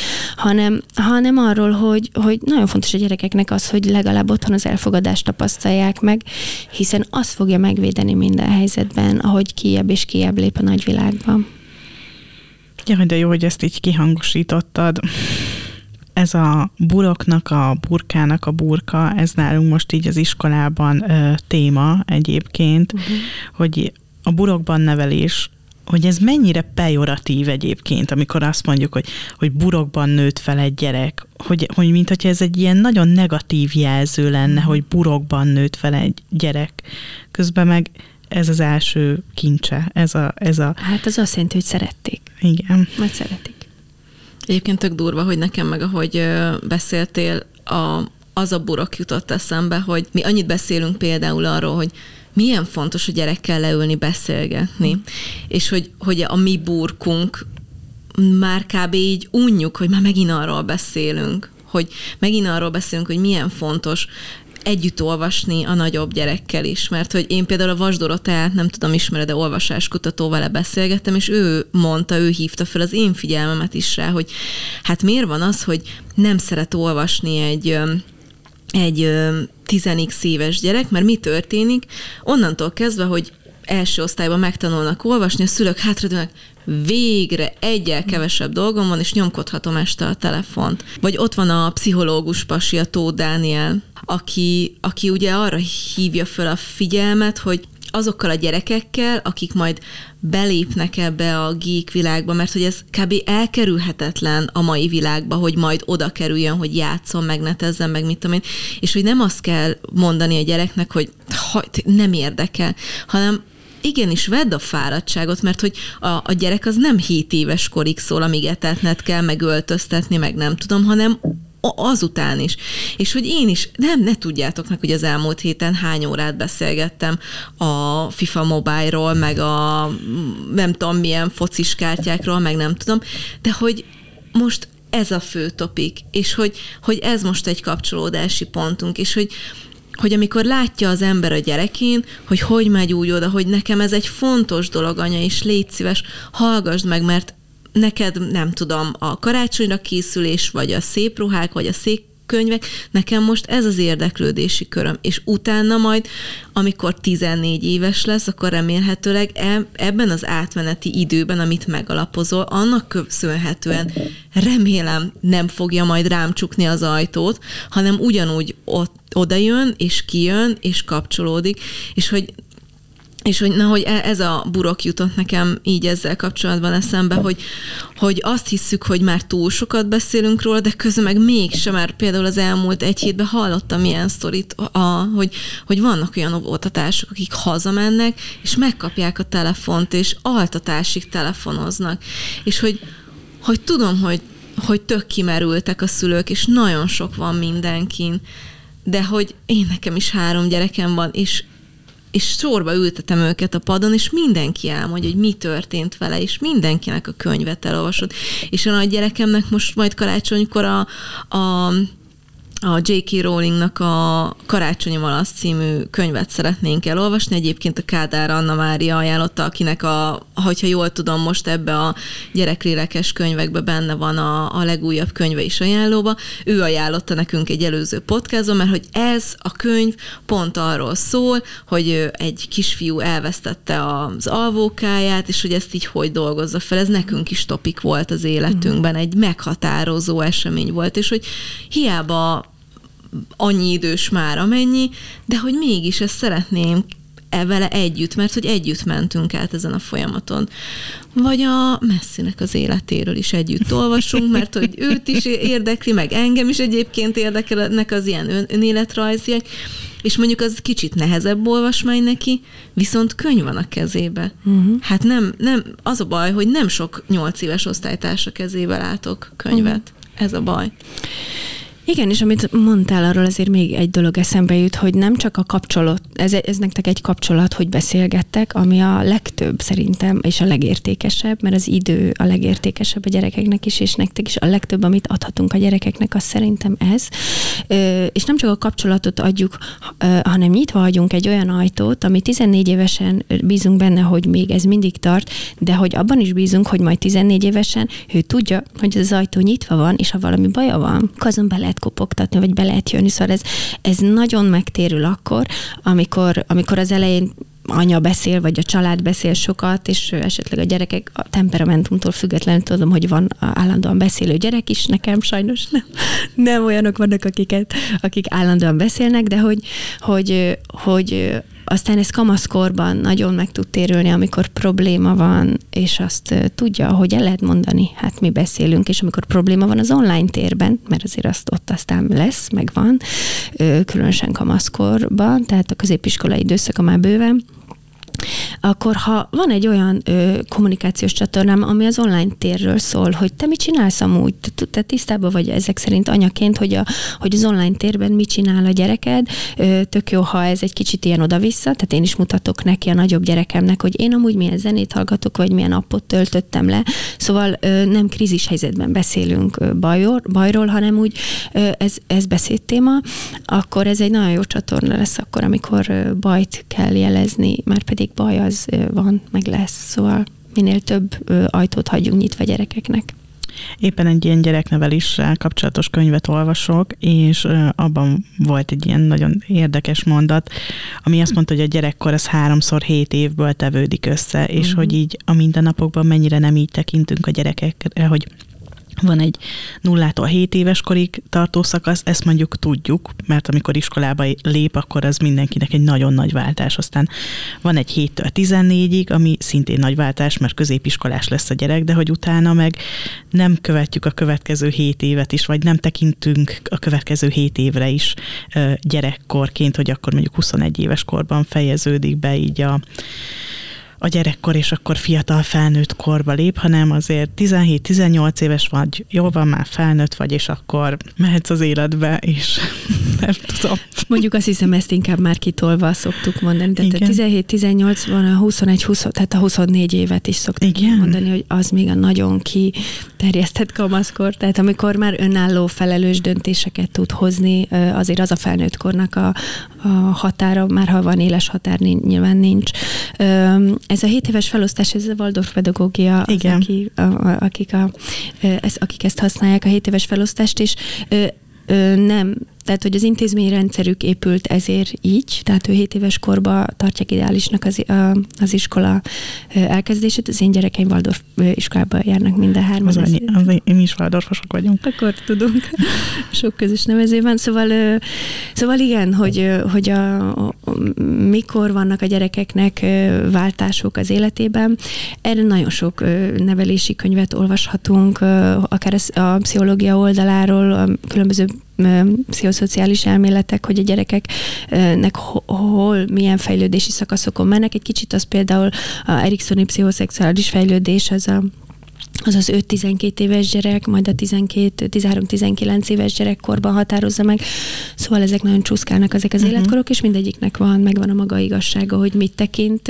Speaker 2: hanem arról, hogy nagyon fontos a gyerekeknek az, hogy legalább otthon az elfogadást tapasztalják meg, hiszen az fogja megvédeni minden helyzetben, ahogy kijebb és kijebb lép a nagyvilágban.
Speaker 1: Ja, de jó, hogy ezt így kihangosítottad. Ez a buroknak, a burkának a burka, ez nálunk most így az iskolában téma egyébként, hogy a burokban nevelés hogy ez mennyire pejoratív egyébként, amikor azt mondjuk, hogy burokban nőtt fel egy gyerek, hogy mint hogyha ez egy ilyen nagyon negatív jelző lenne, hogy burokban nőtt fel egy gyerek. Közben meg ez az első kincse. Ez a...
Speaker 2: Hát az azt jelenti, hogy szerették.
Speaker 1: Igen.
Speaker 2: Majd szeretik.
Speaker 5: Egyébként tök durva, hogy nekem meg ahogy beszéltél, az a burok jutott eszembe, hogy mi annyit beszélünk például arról, hogy milyen fontos a gyerekkel leülni, beszélgetni, és hogy a mi burkunk már kb. Így unjuk, hogy már megint arról beszélünk, hogy milyen fontos együtt olvasni a nagyobb gyerekkel is, mert hogy én például a Vas Dorotát, nem tudom, ismered, de olvasáskutató, vele beszélgettem, és ő hívta fel az én figyelmemet is rá, hogy hát miért van az, hogy nem szeret olvasni egy 10x éves gyerek, mert mi történik? Onnantól kezdve, hogy első osztályban megtanulnak olvasni, a szülők hátradőlnek, végre egyel kevesebb dolgom van, és nyomkodhatom este a telefont. Vagy ott van a pszichológus pasi, a Tóth Dániel, aki ugye arra hívja föl a figyelmet, hogy azokkal a gyerekekkel, akik majd belépnek ebbe a geek világba, mert hogy ez kb. Elkerülhetetlen a mai világba, hogy majd oda kerüljön, hogy játszon, meg netezzen, meg mit tudom én, és hogy nem azt kell mondani a gyereknek, hogy nem érdekel, hanem igenis vedd a fáradtságot, mert hogy a gyerek az nem 7 éves korig szól, amíg etetned kell, meg öltöztetni, meg nem tudom, hanem azután is. És hogy én is, ne tudjátok meg, hogy az elmúlt héten hány órát beszélgettem a FIFA Mobile-ról, meg a nem tudom milyen focis kártyákról, meg nem tudom, de hogy most ez a fő topik, és hogy ez most egy kapcsolódási pontunk, és hogy amikor látja az ember a gyerekén, hogy megy úgy oda, hogy nekem ez egy fontos dolog, anya, és légy szíves, hallgassd meg, mert neked, nem tudom, a karácsonyra készülés, vagy a szép ruhák, vagy a szép könyvek, nekem most ez az érdeklődési köröm. És utána majd, amikor 14 éves lesz, akkor remélhetőleg ebben az átmeneti időben, amit megalapozol, annak köszönhetően remélem nem fogja majd rám csukni az ajtót, hanem ugyanúgy oda jön, és kijön, és kapcsolódik, és hogy ez a burok jutott nekem így ezzel kapcsolatban eszembe, hogy azt hisszük, hogy már túl sokat beszélünk róla, de közben meg mégsem, mert például az elmúlt egy hétben hallottam ilyen sztorit, hogy vannak olyan óvotatások, akik hazamennek, és megkapják a telefont, és altatásig telefonoznak. És hogy tudom, hogy tök kimerültek a szülők, és nagyon sok van mindenkin, de hogy én nekem is 3 gyerekem van, és sorba ültetem őket a padon, és mindenki elmondja, hogy mi történt vele, és mindenkinek a könyvet elolvasod. És a nagy gyerekemnek most majd karácsonykor a J.K. Rowlingnak a Karácsonyi Malasz című könyvet szeretnénk elolvasni. Egyébként a Kádár Anna Mária ajánlotta, akinek hogyha jól tudom, most ebbe a gyereklélekes könyvekbe benne van a legújabb könyve is ajánlóba. Ő ajánlotta nekünk egy előző podcaston, mert hogy ez a könyv pont arról szól, hogy egy kisfiú elvesztette az alvókáját, és hogy ezt így hogy dolgozza fel. Ez nekünk is topik volt az életünkben, egy meghatározó esemény volt, és hogy hiába annyi idős már amennyi, de hogy mégis ezt szeretném vele együtt, mert hogy együtt mentünk át ezen a folyamaton. Vagy a Messinek az életéről is együtt olvasunk, mert hogy őt is érdekli, meg engem is egyébként érdekelnek az ilyen önéletrajziak, és mondjuk az kicsit nehezebb olvasmány neki, viszont könyv van a kezébe. Hát nem, az a baj, hogy nem sok 8 éves osztálytársa kezébe látok könyvet. Ez a baj.
Speaker 2: Igen, és amit mondtál, arról azért még egy dolog eszembe jut, hogy nem csak a kapcsolat, ez nektek egy kapcsolat, hogy beszélgettek, ami a legtöbb szerintem, és a legértékesebb, mert az idő a legértékesebb a gyerekeknek is, és nektek is a legtöbb, amit adhatunk a gyerekeknek, az szerintem ez. És nem csak a kapcsolatot adjuk, hanem nyitva hagyunk egy olyan ajtót, ami 14 évesen bízunk benne, hogy még ez mindig tart, de hogy abban is bízunk, hogy majd 14 évesen ő tudja, hogy az ajtó nyitva van, és ha valami baja van, azon be lehet kopogtatni, vagy be lehet jönni. Szóval ez nagyon megtérül akkor, amikor az elején anya beszél, vagy a család beszél sokat, és esetleg a gyerekek a temperamentumtól függetlenül tudom, hogy van állandóan beszélő gyerek is, nekem sajnos nem olyanok vannak, akik állandóan beszélnek, de hogy aztán ez kamaszkorban nagyon meg tud térülni, amikor probléma van, és azt tudja, hogy el lehet mondani, hát mi beszélünk, és amikor probléma van az online térben, mert azért ott aztán lesz, meg van, különösen kamaszkorban, tehát a középiskolai időszaka már bőven, akkor ha van egy olyan kommunikációs csatornám, ami az online térről szól, hogy te mit csinálsz amúgy, te tisztában vagy ezek szerint anyaként, hogy az online térben mit csinál a gyereked, tök jó, ha ez egy kicsit ilyen oda-vissza, tehát én is mutatok neki a nagyobb gyerekemnek, hogy én amúgy milyen zenét hallgatok, vagy milyen appot töltöttem le, szóval nem krízis helyzetben beszélünk bajról, hanem úgy ez beszédtéma, akkor ez egy nagyon jó csatorna lesz akkor, amikor bajt kell jelezni, már pedig baj az van, meg lesz, szóval minél több ajtót hagyjunk nyitva gyerekeknek.
Speaker 1: Éppen egy ilyen gyerekneveléssel kapcsolatos könyvet olvasok, és abban volt egy ilyen nagyon érdekes mondat, ami azt mondta, hogy a gyerekkor az 3x7 évből tevődik össze, és hogy így a mindennapokban mennyire nem így tekintünk a gyerekekre, hogy van egy 0-tól 7 éves korig tartó szakasz, ezt mondjuk tudjuk, mert amikor iskolába lép, akkor az mindenkinek egy nagyon nagy váltás. Aztán van egy 7-től 14-ig, ami szintén nagy váltás, mert középiskolás lesz a gyerek, de hogy utána meg nem követjük a következő 7 évet is, vagy nem tekintünk a következő 7 évre is gyerekkorként, hogy akkor mondjuk 21 éves korban fejeződik be így a gyerekkor, és akkor fiatal felnőtt korba lép, hanem azért 17-18 éves vagy, jól van, már felnőtt vagy, és akkor mehetsz az életbe, és nem tudom.
Speaker 2: Mondjuk azt hiszem, ezt inkább már kitolva szoktuk mondani, de 17-18 van a 21-20, tehát a 24 évet is szoktuk mondani, hogy az még a nagyon kiterjesztett kamaszkor, tehát amikor már önálló felelős döntéseket tud hozni, azért az a felnőtt kornak a határa, már ha van éles határ, nyilván nincs. Ez a 7 éves felosztás, ez a Waldorf pedagógia, az, akik ezt használják, a 7 éves felosztást, és nem, tehát hogy az intézményrendszerük épült ezért így, tehát ő 7 éves korba tartják ideálisnak az iskola elkezdését. Az én gyerekeim Waldorf iskolába járnak minden hárman.
Speaker 1: Mi is Waldorfosok vagyunk.
Speaker 2: Akkor tudunk. Sok közös nevező van. Szóval igen, hogy mikor vannak a gyerekeknek váltások az életében. Erre nagyon sok nevelési könyvet olvashatunk, akár a pszichológia oldaláról, a különböző pszichoszociális elméletek, hogy a gyerekeknek hol, milyen fejlődési szakaszokon mennek. Egy kicsit az például a eriksoni pszichoszexuális fejlődés, az 5-12 éves gyerek, majd a 13-19 éves gyerekkorban határozza meg. Szóval ezek nagyon csúszkálnak ezek az életkorok, és mindegyiknek megvan a maga igazsága, hogy mit tekint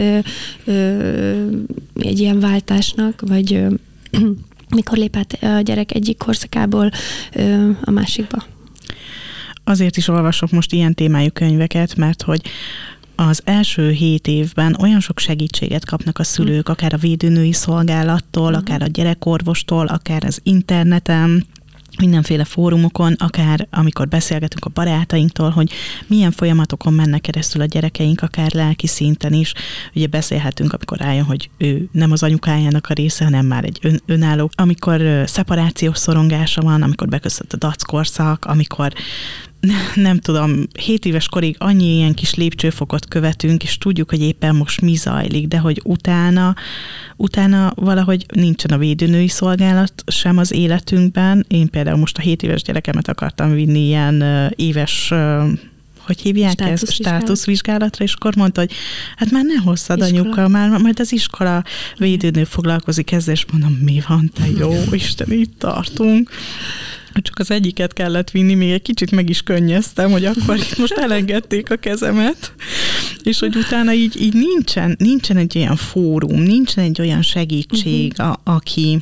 Speaker 2: egy ilyen váltásnak, vagy mikor lép át a gyerek egyik korszakából a másikba.
Speaker 1: Azért is olvasok most ilyen témájú könyveket, mert hogy az első 7 évben olyan sok segítséget kapnak a szülők, akár a védőnői szolgálattól, akár a gyerekorvostól, akár az interneten, mindenféle fórumokon, akár amikor beszélgetünk a barátainktól, hogy milyen folyamatokon mennek keresztül a gyerekeink, akár lelki szinten is. Ugye beszélhetünk, amikor rájön, hogy ő nem az anyukájának a része, hanem már egy önálló. Amikor szeparációs szorongása van, amikor beköszönt a dackorszak, amikor nem tudom, 7 éves korig annyi ilyen kis lépcsőfokot követünk, és tudjuk, hogy éppen most mi zajlik, de hogy utána valahogy nincsen a védőnői szolgálat sem az életünkben. Én például most a 7 éves gyerekemet akartam vinni ilyen éves, hogy hívják ezt? Státuszvizsgálatra, és akkor mondta, hogy hát már ne hozzad anyuka, majd az iskola védőnő foglalkozik ezzel, és mondom, mi van, te jó Isten, itt tartunk. Csak az egyiket kellett vinni, még egy kicsit meg is könnyeztem, hogy akkor itt most elengedték a kezemet, és hogy utána így nincsen egy olyan fórum, nincsen egy olyan segítség, aki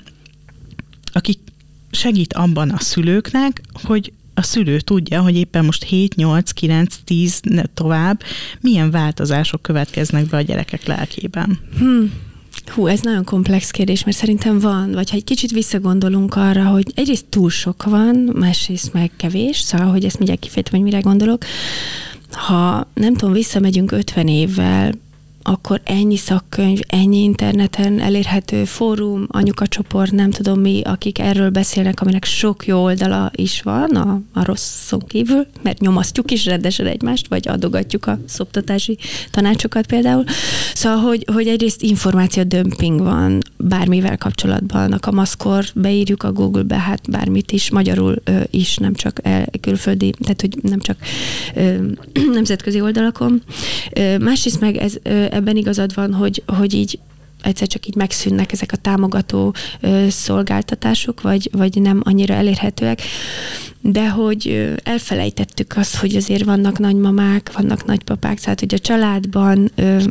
Speaker 1: segít abban a szülőknek, hogy a szülő tudja, hogy éppen most 7, 8, 9, 10 tovább milyen változások következnek be a gyerekek lelkében.
Speaker 2: Ez nagyon komplex kérdés, mert szerintem van, vagy ha egy kicsit visszagondolunk arra, hogy egyrészt túl sok van, másrészt meg kevés, szóval, hogy ezt mindjárt kifejtem, hogy mire gondolok. Ha nem tudom, visszamegyünk 50 évvel, akkor ennyi szakkönyv, ennyi interneten elérhető fórum, anyukacsoport, nem tudom mi, akik erről beszélnek, aminek sok jó oldala is van a rosszon kívül, mert nyomasztjuk is rendesen egymást, vagy adogatjuk a szoptatási tanácsokat például. Szóval, hogy egyrészt információdömping van bármivel kapcsolatban. A kamaszkor beírjuk a Google-be, hát bármit is, magyarul is, nem csak külföldi, tehát hogy nem csak nemzetközi oldalakon. Másrészt meg ebben igazad van, hogy így egyszer csak így megszűnnek ezek a támogató szolgáltatások, vagy nem annyira elérhetőek, de hogy elfelejtettük azt, hogy azért vannak nagymamák, vannak nagypapák, tehát hogy a családban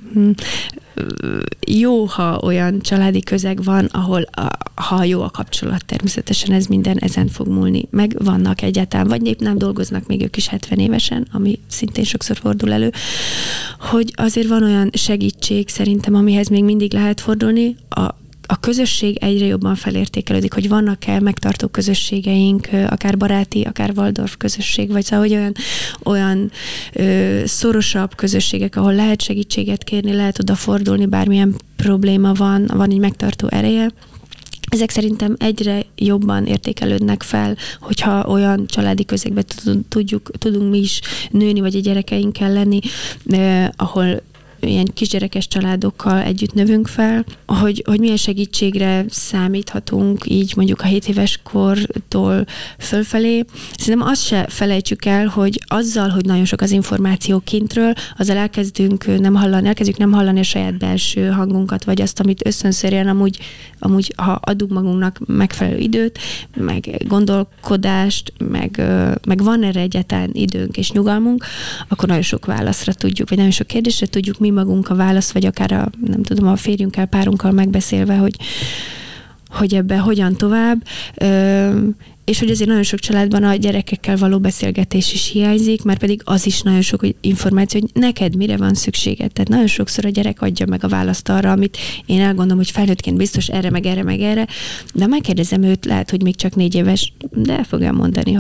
Speaker 2: jó, ha olyan családi közeg van, ahol ha jó a kapcsolat, természetesen ez minden ezen fog múlni. Meg vannak egyáltalán, vagy épp nem dolgoznak még ők is 70 évesen, ami szintén sokszor fordul elő, hogy azért van olyan segítség szerintem, amihez még mindig lehet fordulni. A közösség egyre jobban felértékelődik, hogy vannak-e megtartó közösségeink, akár baráti, akár Waldorf közösség, vagy szóval, hogy olyan szorosabb közösségek, ahol lehet segítséget kérni, lehet oda fordulni, bármilyen probléma van egy megtartó ereje. Ezek szerintem egyre jobban értékelődnek fel, hogyha olyan családi közegben tudunk mi is nőni, vagy a gyerekeinkkel lenni, ahol ilyen kisgyerekes családokkal együtt növünk fel, hogy milyen segítségre számíthatunk így mondjuk a 7 éves kortól fölfelé. Szerintem azt se felejtsük el, hogy azzal, hogy nagyon sok az információ kintről, azzal elkezdjük nem hallani a saját belső hangunkat, vagy azt, amit ösztönszerűen amúgy ha adunk magunknak megfelelő időt, meg gondolkodást, meg van erre egyáltalán időnk és nyugalmunk, akkor nagyon sok válaszra tudjuk, vagy nagyon sok kérdésre tudjuk mi magunk a választ, vagy akár a férjünkkel, párunkkal megbeszélve, hogy ebben hogyan tovább. És hogy azért nagyon sok családban a gyerekekkel való beszélgetés is hiányzik, mert pedig az is nagyon sok információ, hogy neked mire van szükséged. Tehát nagyon sokszor a gyerek adja meg a választ arra, amit én elgondolom, hogy felnőttként biztos erre, meg erre, meg erre, de megkérdezem őt, lehet, hogy még csak 4 éves, de el fogja mondani,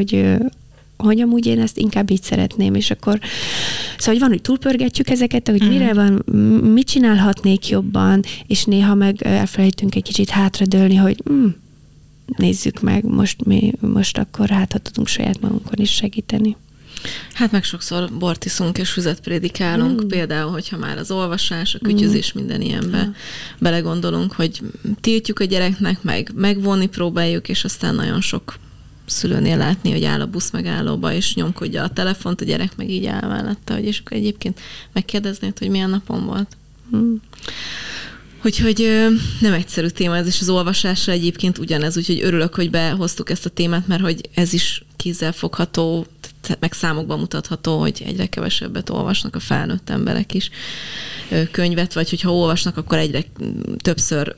Speaker 2: hogy amúgy én ezt inkább így szeretném, és akkor szóval, hogy van, hogy túlpörgetjük ezeket, hogy mire van, mit csinálhatnék jobban, és néha meg elfelejtünk egy kicsit hátradőlni, hogy nézzük meg, most akkor ha tudunk saját magunkon is segíteni.
Speaker 5: Hát meg sokszor bort iszunk és füzet prédikálunk, például, hogyha már az olvasás, a kütyüzés, minden ilyenbe belegondolunk, hogy tiltjuk a gyereknek, megvonni próbáljuk, és aztán nagyon sok szülőnél látni, hogy áll a busz megállóba, és nyomkodja a telefont, a gyerek meg így áll mellette, és akkor egyébként megkérdeznéd, hogy milyen napon volt. Úgyhogy nem egyszerű téma ez, és az olvasásra egyébként ugyanez, úgyhogy örülök, hogy behoztuk ezt a témát, mert hogy ez is kézzelfogható, meg számokban mutatható, hogy egyre kevesebbet olvasnak a felnőtt emberek is könyvet, vagy hogyha olvasnak, akkor egyre többször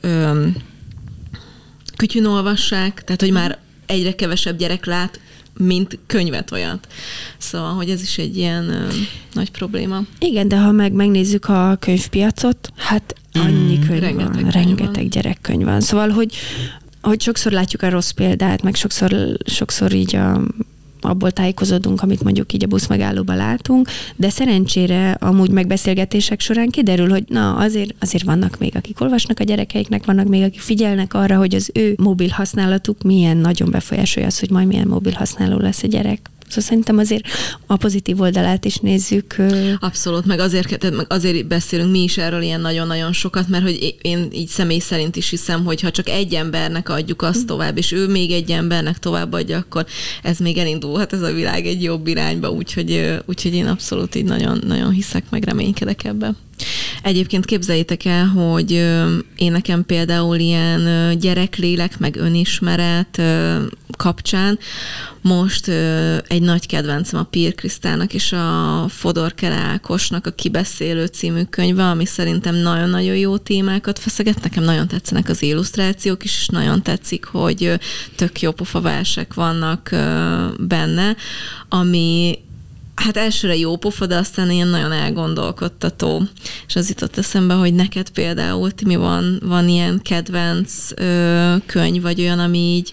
Speaker 5: kütyűn olvassák, tehát hogy már egyre kevesebb gyerek lát, mint könyvet olyat. Szóval, hogy ez is egy ilyen nagy probléma.
Speaker 2: Igen, de ha megnézzük a könyvpiacot, hát annyi könyv van, rengeteg gyerekkönyv van. Szóval, hogy sokszor látjuk a rossz példát, meg sokszor így abból tájékozódunk, amit mondjuk így a busz megállóban látunk, de szerencsére amúgy megbeszélgetések során kiderül, hogy azért vannak még, akik olvasnak a gyerekeiknek, vannak még, akik figyelnek arra, hogy az ő mobil használatuk milyen nagyon befolyásolja az, hogy majd milyen mobil használó lesz a gyerek. Szóval szerintem azért a pozitív oldalát is nézzük.
Speaker 5: Abszolút, meg azért beszélünk mi is erről ilyen nagyon-nagyon sokat, mert hogy én így személy szerint is hiszem, hogy ha csak egy embernek adjuk azt tovább, és ő még egy embernek továbbadja, akkor ez még elindulhat ez a világ egy jobb irányba, úgyhogy én abszolút így nagyon hiszek, meg reménykedek ebben. Egyébként képzeljétek el, hogy én nekem például ilyen gyereklélek, meg önismeret kapcsán most egy nagy kedvencem a Pír Krisztának és a Fodor-Kele Ákosnak a Kibeszélő című könyve, ami szerintem nagyon-nagyon jó témákat feszeget. Nekem nagyon tetszenek az illusztrációk is, és nagyon tetszik, hogy tök jó pofa versek vannak benne, ami hát elsőre jó pofa, de aztán ilyen nagyon elgondolkodtató. És az jutott eszembe, hogy neked például, Timi, van ilyen kedvenc könyv, vagy olyan, ami így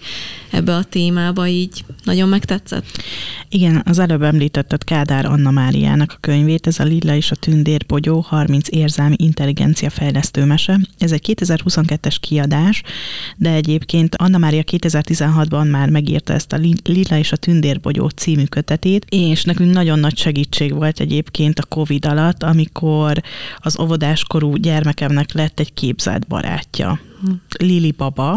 Speaker 5: ebbe a témába így nagyon megtetszett.
Speaker 1: Igen, az előbb említetted Kádár Anna Máriának a könyvét, ez a Lilla és a tündérbogyó 30 érzelmi intelligencia fejlesztő mese. Ez egy 2022-es kiadás, de egyébként Anna Mária 2016-ban már megírta ezt a Lilla és a tündérbogyó című kötetét, és nekünk nagyon nagy segítség volt egyébként a Covid alatt, amikor az óvodáskorú gyermekemnek lett egy képzelt barátja. Lili baba,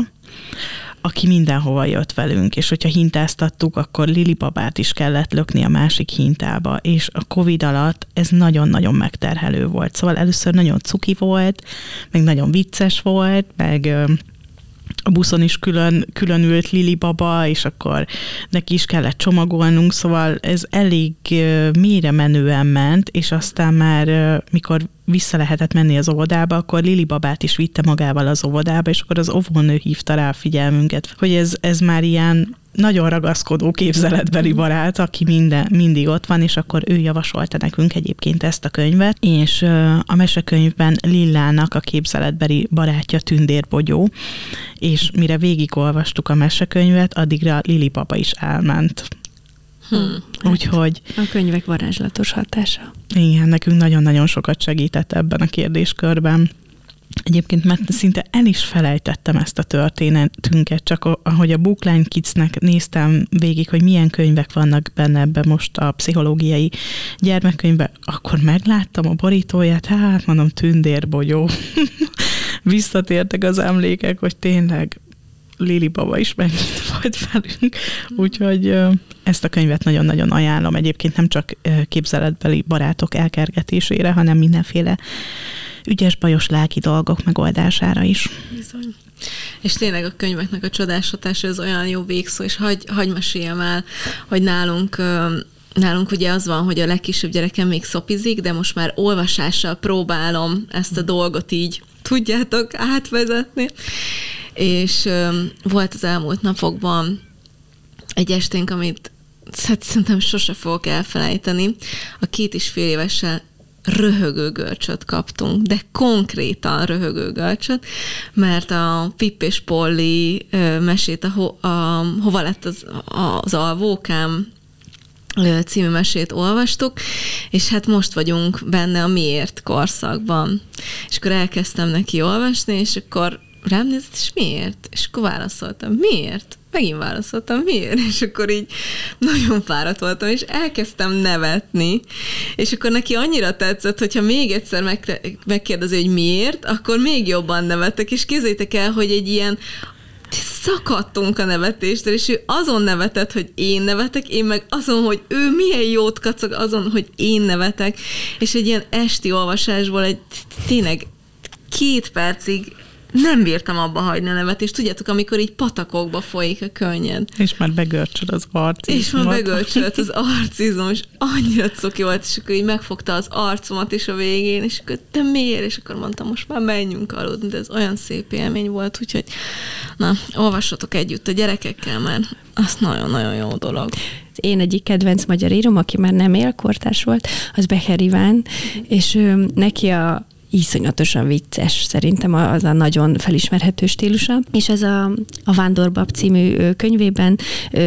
Speaker 1: aki mindenhova jött velünk, és hogyha hintáztattuk, akkor Lili babát is kellett lökni a másik hintába, és a Covid alatt ez nagyon-nagyon megterhelő volt. Szóval először nagyon cuki volt, meg nagyon vicces volt, meg a buszon is külön ült Lili baba, és akkor neki is kellett csomagolnunk, szóval ez elég mélyre menően ment, és aztán már mikor vissza lehetett menni az óvodába, akkor Lili babát is vitte magával az óvodába, és akkor az óvónő hívta rá a figyelmünket, hogy ez már ilyen nagyon ragaszkodó képzeletbeli barát, aki mindig ott van, és akkor ő javasolta nekünk egyébként ezt a könyvet, és a mesekönyvben Lillának a képzeletbeli barátja tündérbogyó, és mire végigolvastuk a mesekönyvet, addigra Lili baba is elment. Úgyhogy...
Speaker 2: A könyvek varázslatos hatása.
Speaker 1: Igen, nekünk nagyon-nagyon sokat segített ebben a kérdéskörben. Egyébként mert szinte el is felejtettem ezt a történetünket, csak ahogy a Bookline Kidsnek néztem végig, hogy milyen könyvek vannak benne ebben most a pszichológiai gyermekkönyvben, akkor megláttam a borítóját, hát mondom, tündérbogyó. Visszatértek az emlékek, hogy tényleg Lili baba is mennyit volt velünk, úgyhogy ezt a könyvet nagyon-nagyon ajánlom. Egyébként nem csak képzeletbeli barátok elkergetésére, hanem mindenféle ügyes, bajos lelki dolgok megoldására is.
Speaker 5: Bizony. És tényleg a könyveknek a csodás hatása, ez olyan jó végszó, és hagy meséljem el, hogy nálunk ugye az van, hogy a legkisebb gyerekem még szopizik, de most már olvasással próbálom ezt a dolgot így, tudjátok, átvezetni. És volt az elmúlt napokban egy esténk, amit szerintem sose fogok elfelejteni. A 2,5 évessel röhögő görcsöt kaptunk, de konkrétan röhögő görcsöt, mert a Pipp és Polly mesét, hova lett az alvókám című mesét olvastuk, és hát most vagyunk benne a miért korszakban. És akkor elkezdtem neki olvasni, és akkor rám nézett, és miért? És akkor válaszoltam, miért? Megint válaszoltam, miért? És akkor így nagyon fáradt voltam, és elkezdtem nevetni, és akkor neki annyira tetszett, hogyha még egyszer megkérdezi, hogy miért, akkor még jobban nevettek, és képzeljétek el, hogy egy ilyen szakadtunk a nevetéstől, és ő azon nevetett, hogy én nevetek, én meg azon, hogy ő milyen jót kacag azon, hogy én nevetek, és egy ilyen esti olvasásból egy tényleg 2 percig nem bírtam abba hagyni a nevetést. Tudjátok, amikor így patakokba folyik a könnyed.
Speaker 1: És már begörcsöd az arcizmot.
Speaker 5: És már begörcsölt az arcizom, és annyira cuki volt, és akkor így megfogta az arcomat is a végén, és akkor te miért? És akkor mondtam, most már menjünk aludni, de ez olyan szép élmény volt, úgyhogy na, olvassatok együtt a gyerekekkel, mert az nagyon-nagyon jó dolog.
Speaker 2: Én egyik kedvenc magyar írom, aki már nem él, kortárs volt, az Becher Iván, és neki a iszonyatosan vicces, szerintem az a nagyon felismerhető stílusa. És ez a Vándorbab című könyvében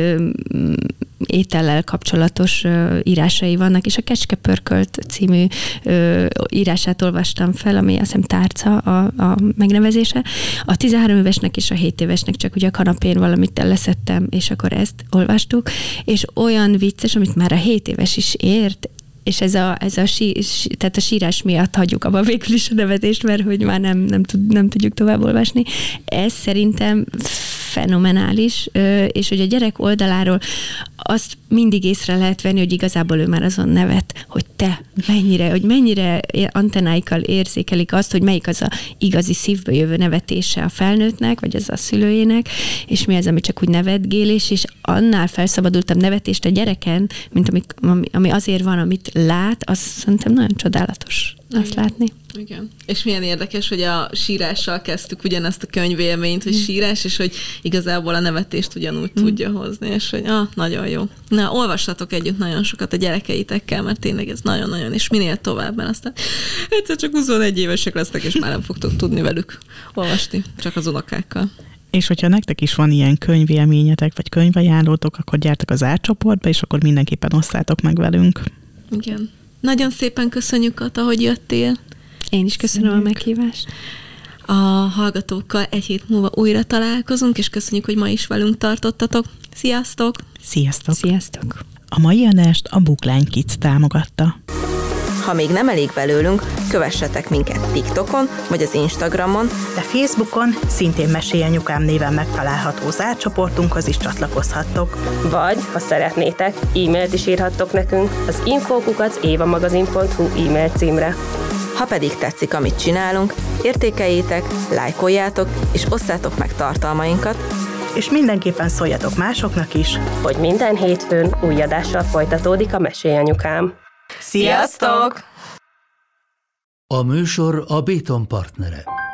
Speaker 2: étellel kapcsolatos írásai vannak, és a Kecskepörkölt című írását olvastam fel, ami azt hiszem tárca a megnevezése. A 13 évesnek és a 7 évesnek csak ugye a kanapén valamit leszettem, és akkor ezt olvastuk, és olyan vicces, amit már a 7 éves is ért, és tehát a sírás miatt hagyjuk abba végül is a nevetést, mert hogy már nem tudjuk tovább olvasni. Ez szerintem fenomenális, és hogy a gyerek oldaláról azt mindig észre lehet venni, hogy igazából ő már azon nevet, hogy mennyire antennáikkal érzékelik azt, hogy melyik az a igazi szívből jövő nevetése a felnőttnek, vagy az a szülőjének, és mi az, ami csak úgy nevetgélés, és annál felszabadultabb nevetést a gyereken, mint ami azért van, amit lát, az szerintem nagyon csodálatos azt látni.
Speaker 5: Igen. És milyen érdekes, hogy a sírással kezdtük ugyanezt a könyvélményt, hogy sírás, és hogy igazából a nevetést ugyanúgy tudja hozni, és hogy nagyon jó. Na, olvassatok együtt nagyon sokat a gyerekeitekkel, mert tényleg ez nagyon-nagyon, és minél tovább, mert aztán egyszer csak 21 évesek lesznek, és már nem fogtok tudni velük olvasni, csak az unokákkal.
Speaker 1: És hogyha nektek is van ilyen könyvélményetek, vagy könyvajánlótok, akkor gyertek az átcsoportba, és akkor mindenképpen osszátok meg velünk.
Speaker 5: Igen. Nagyon szépen köszönjük, Kata, hogy jöttél.
Speaker 2: Én is köszönöm a meghívást.
Speaker 5: A hallgatókkal egy hét múlva újra találkozunk, és köszönjük, hogy ma is velünk tartottatok. Sziasztok!
Speaker 1: Sziasztok!
Speaker 2: Sziasztok!
Speaker 1: A mai adást a Bookline Kids támogatta.
Speaker 3: Ha még nem elég belőlünk, kövessetek minket TikTokon vagy az Instagramon,
Speaker 4: De Facebookon szintén Mesélyanyukám néven megtalálható zárcsoportunkhoz is csatlakozhattok.
Speaker 6: Vagy, ha szeretnétek, e-mailt is írhattok nekünk az info@évamagazin.hu e-mail címre.
Speaker 3: ha pedig tetszik, amit csinálunk, értékeljétek, lájkoljátok és osszátok meg tartalmainkat,
Speaker 4: És mindenképpen szóljatok másoknak is.
Speaker 6: Hogy minden hétfőn új adással folytatódik a Mesélyanyukám.
Speaker 3: Sziasztok!
Speaker 7: A műsor a Béton partnere.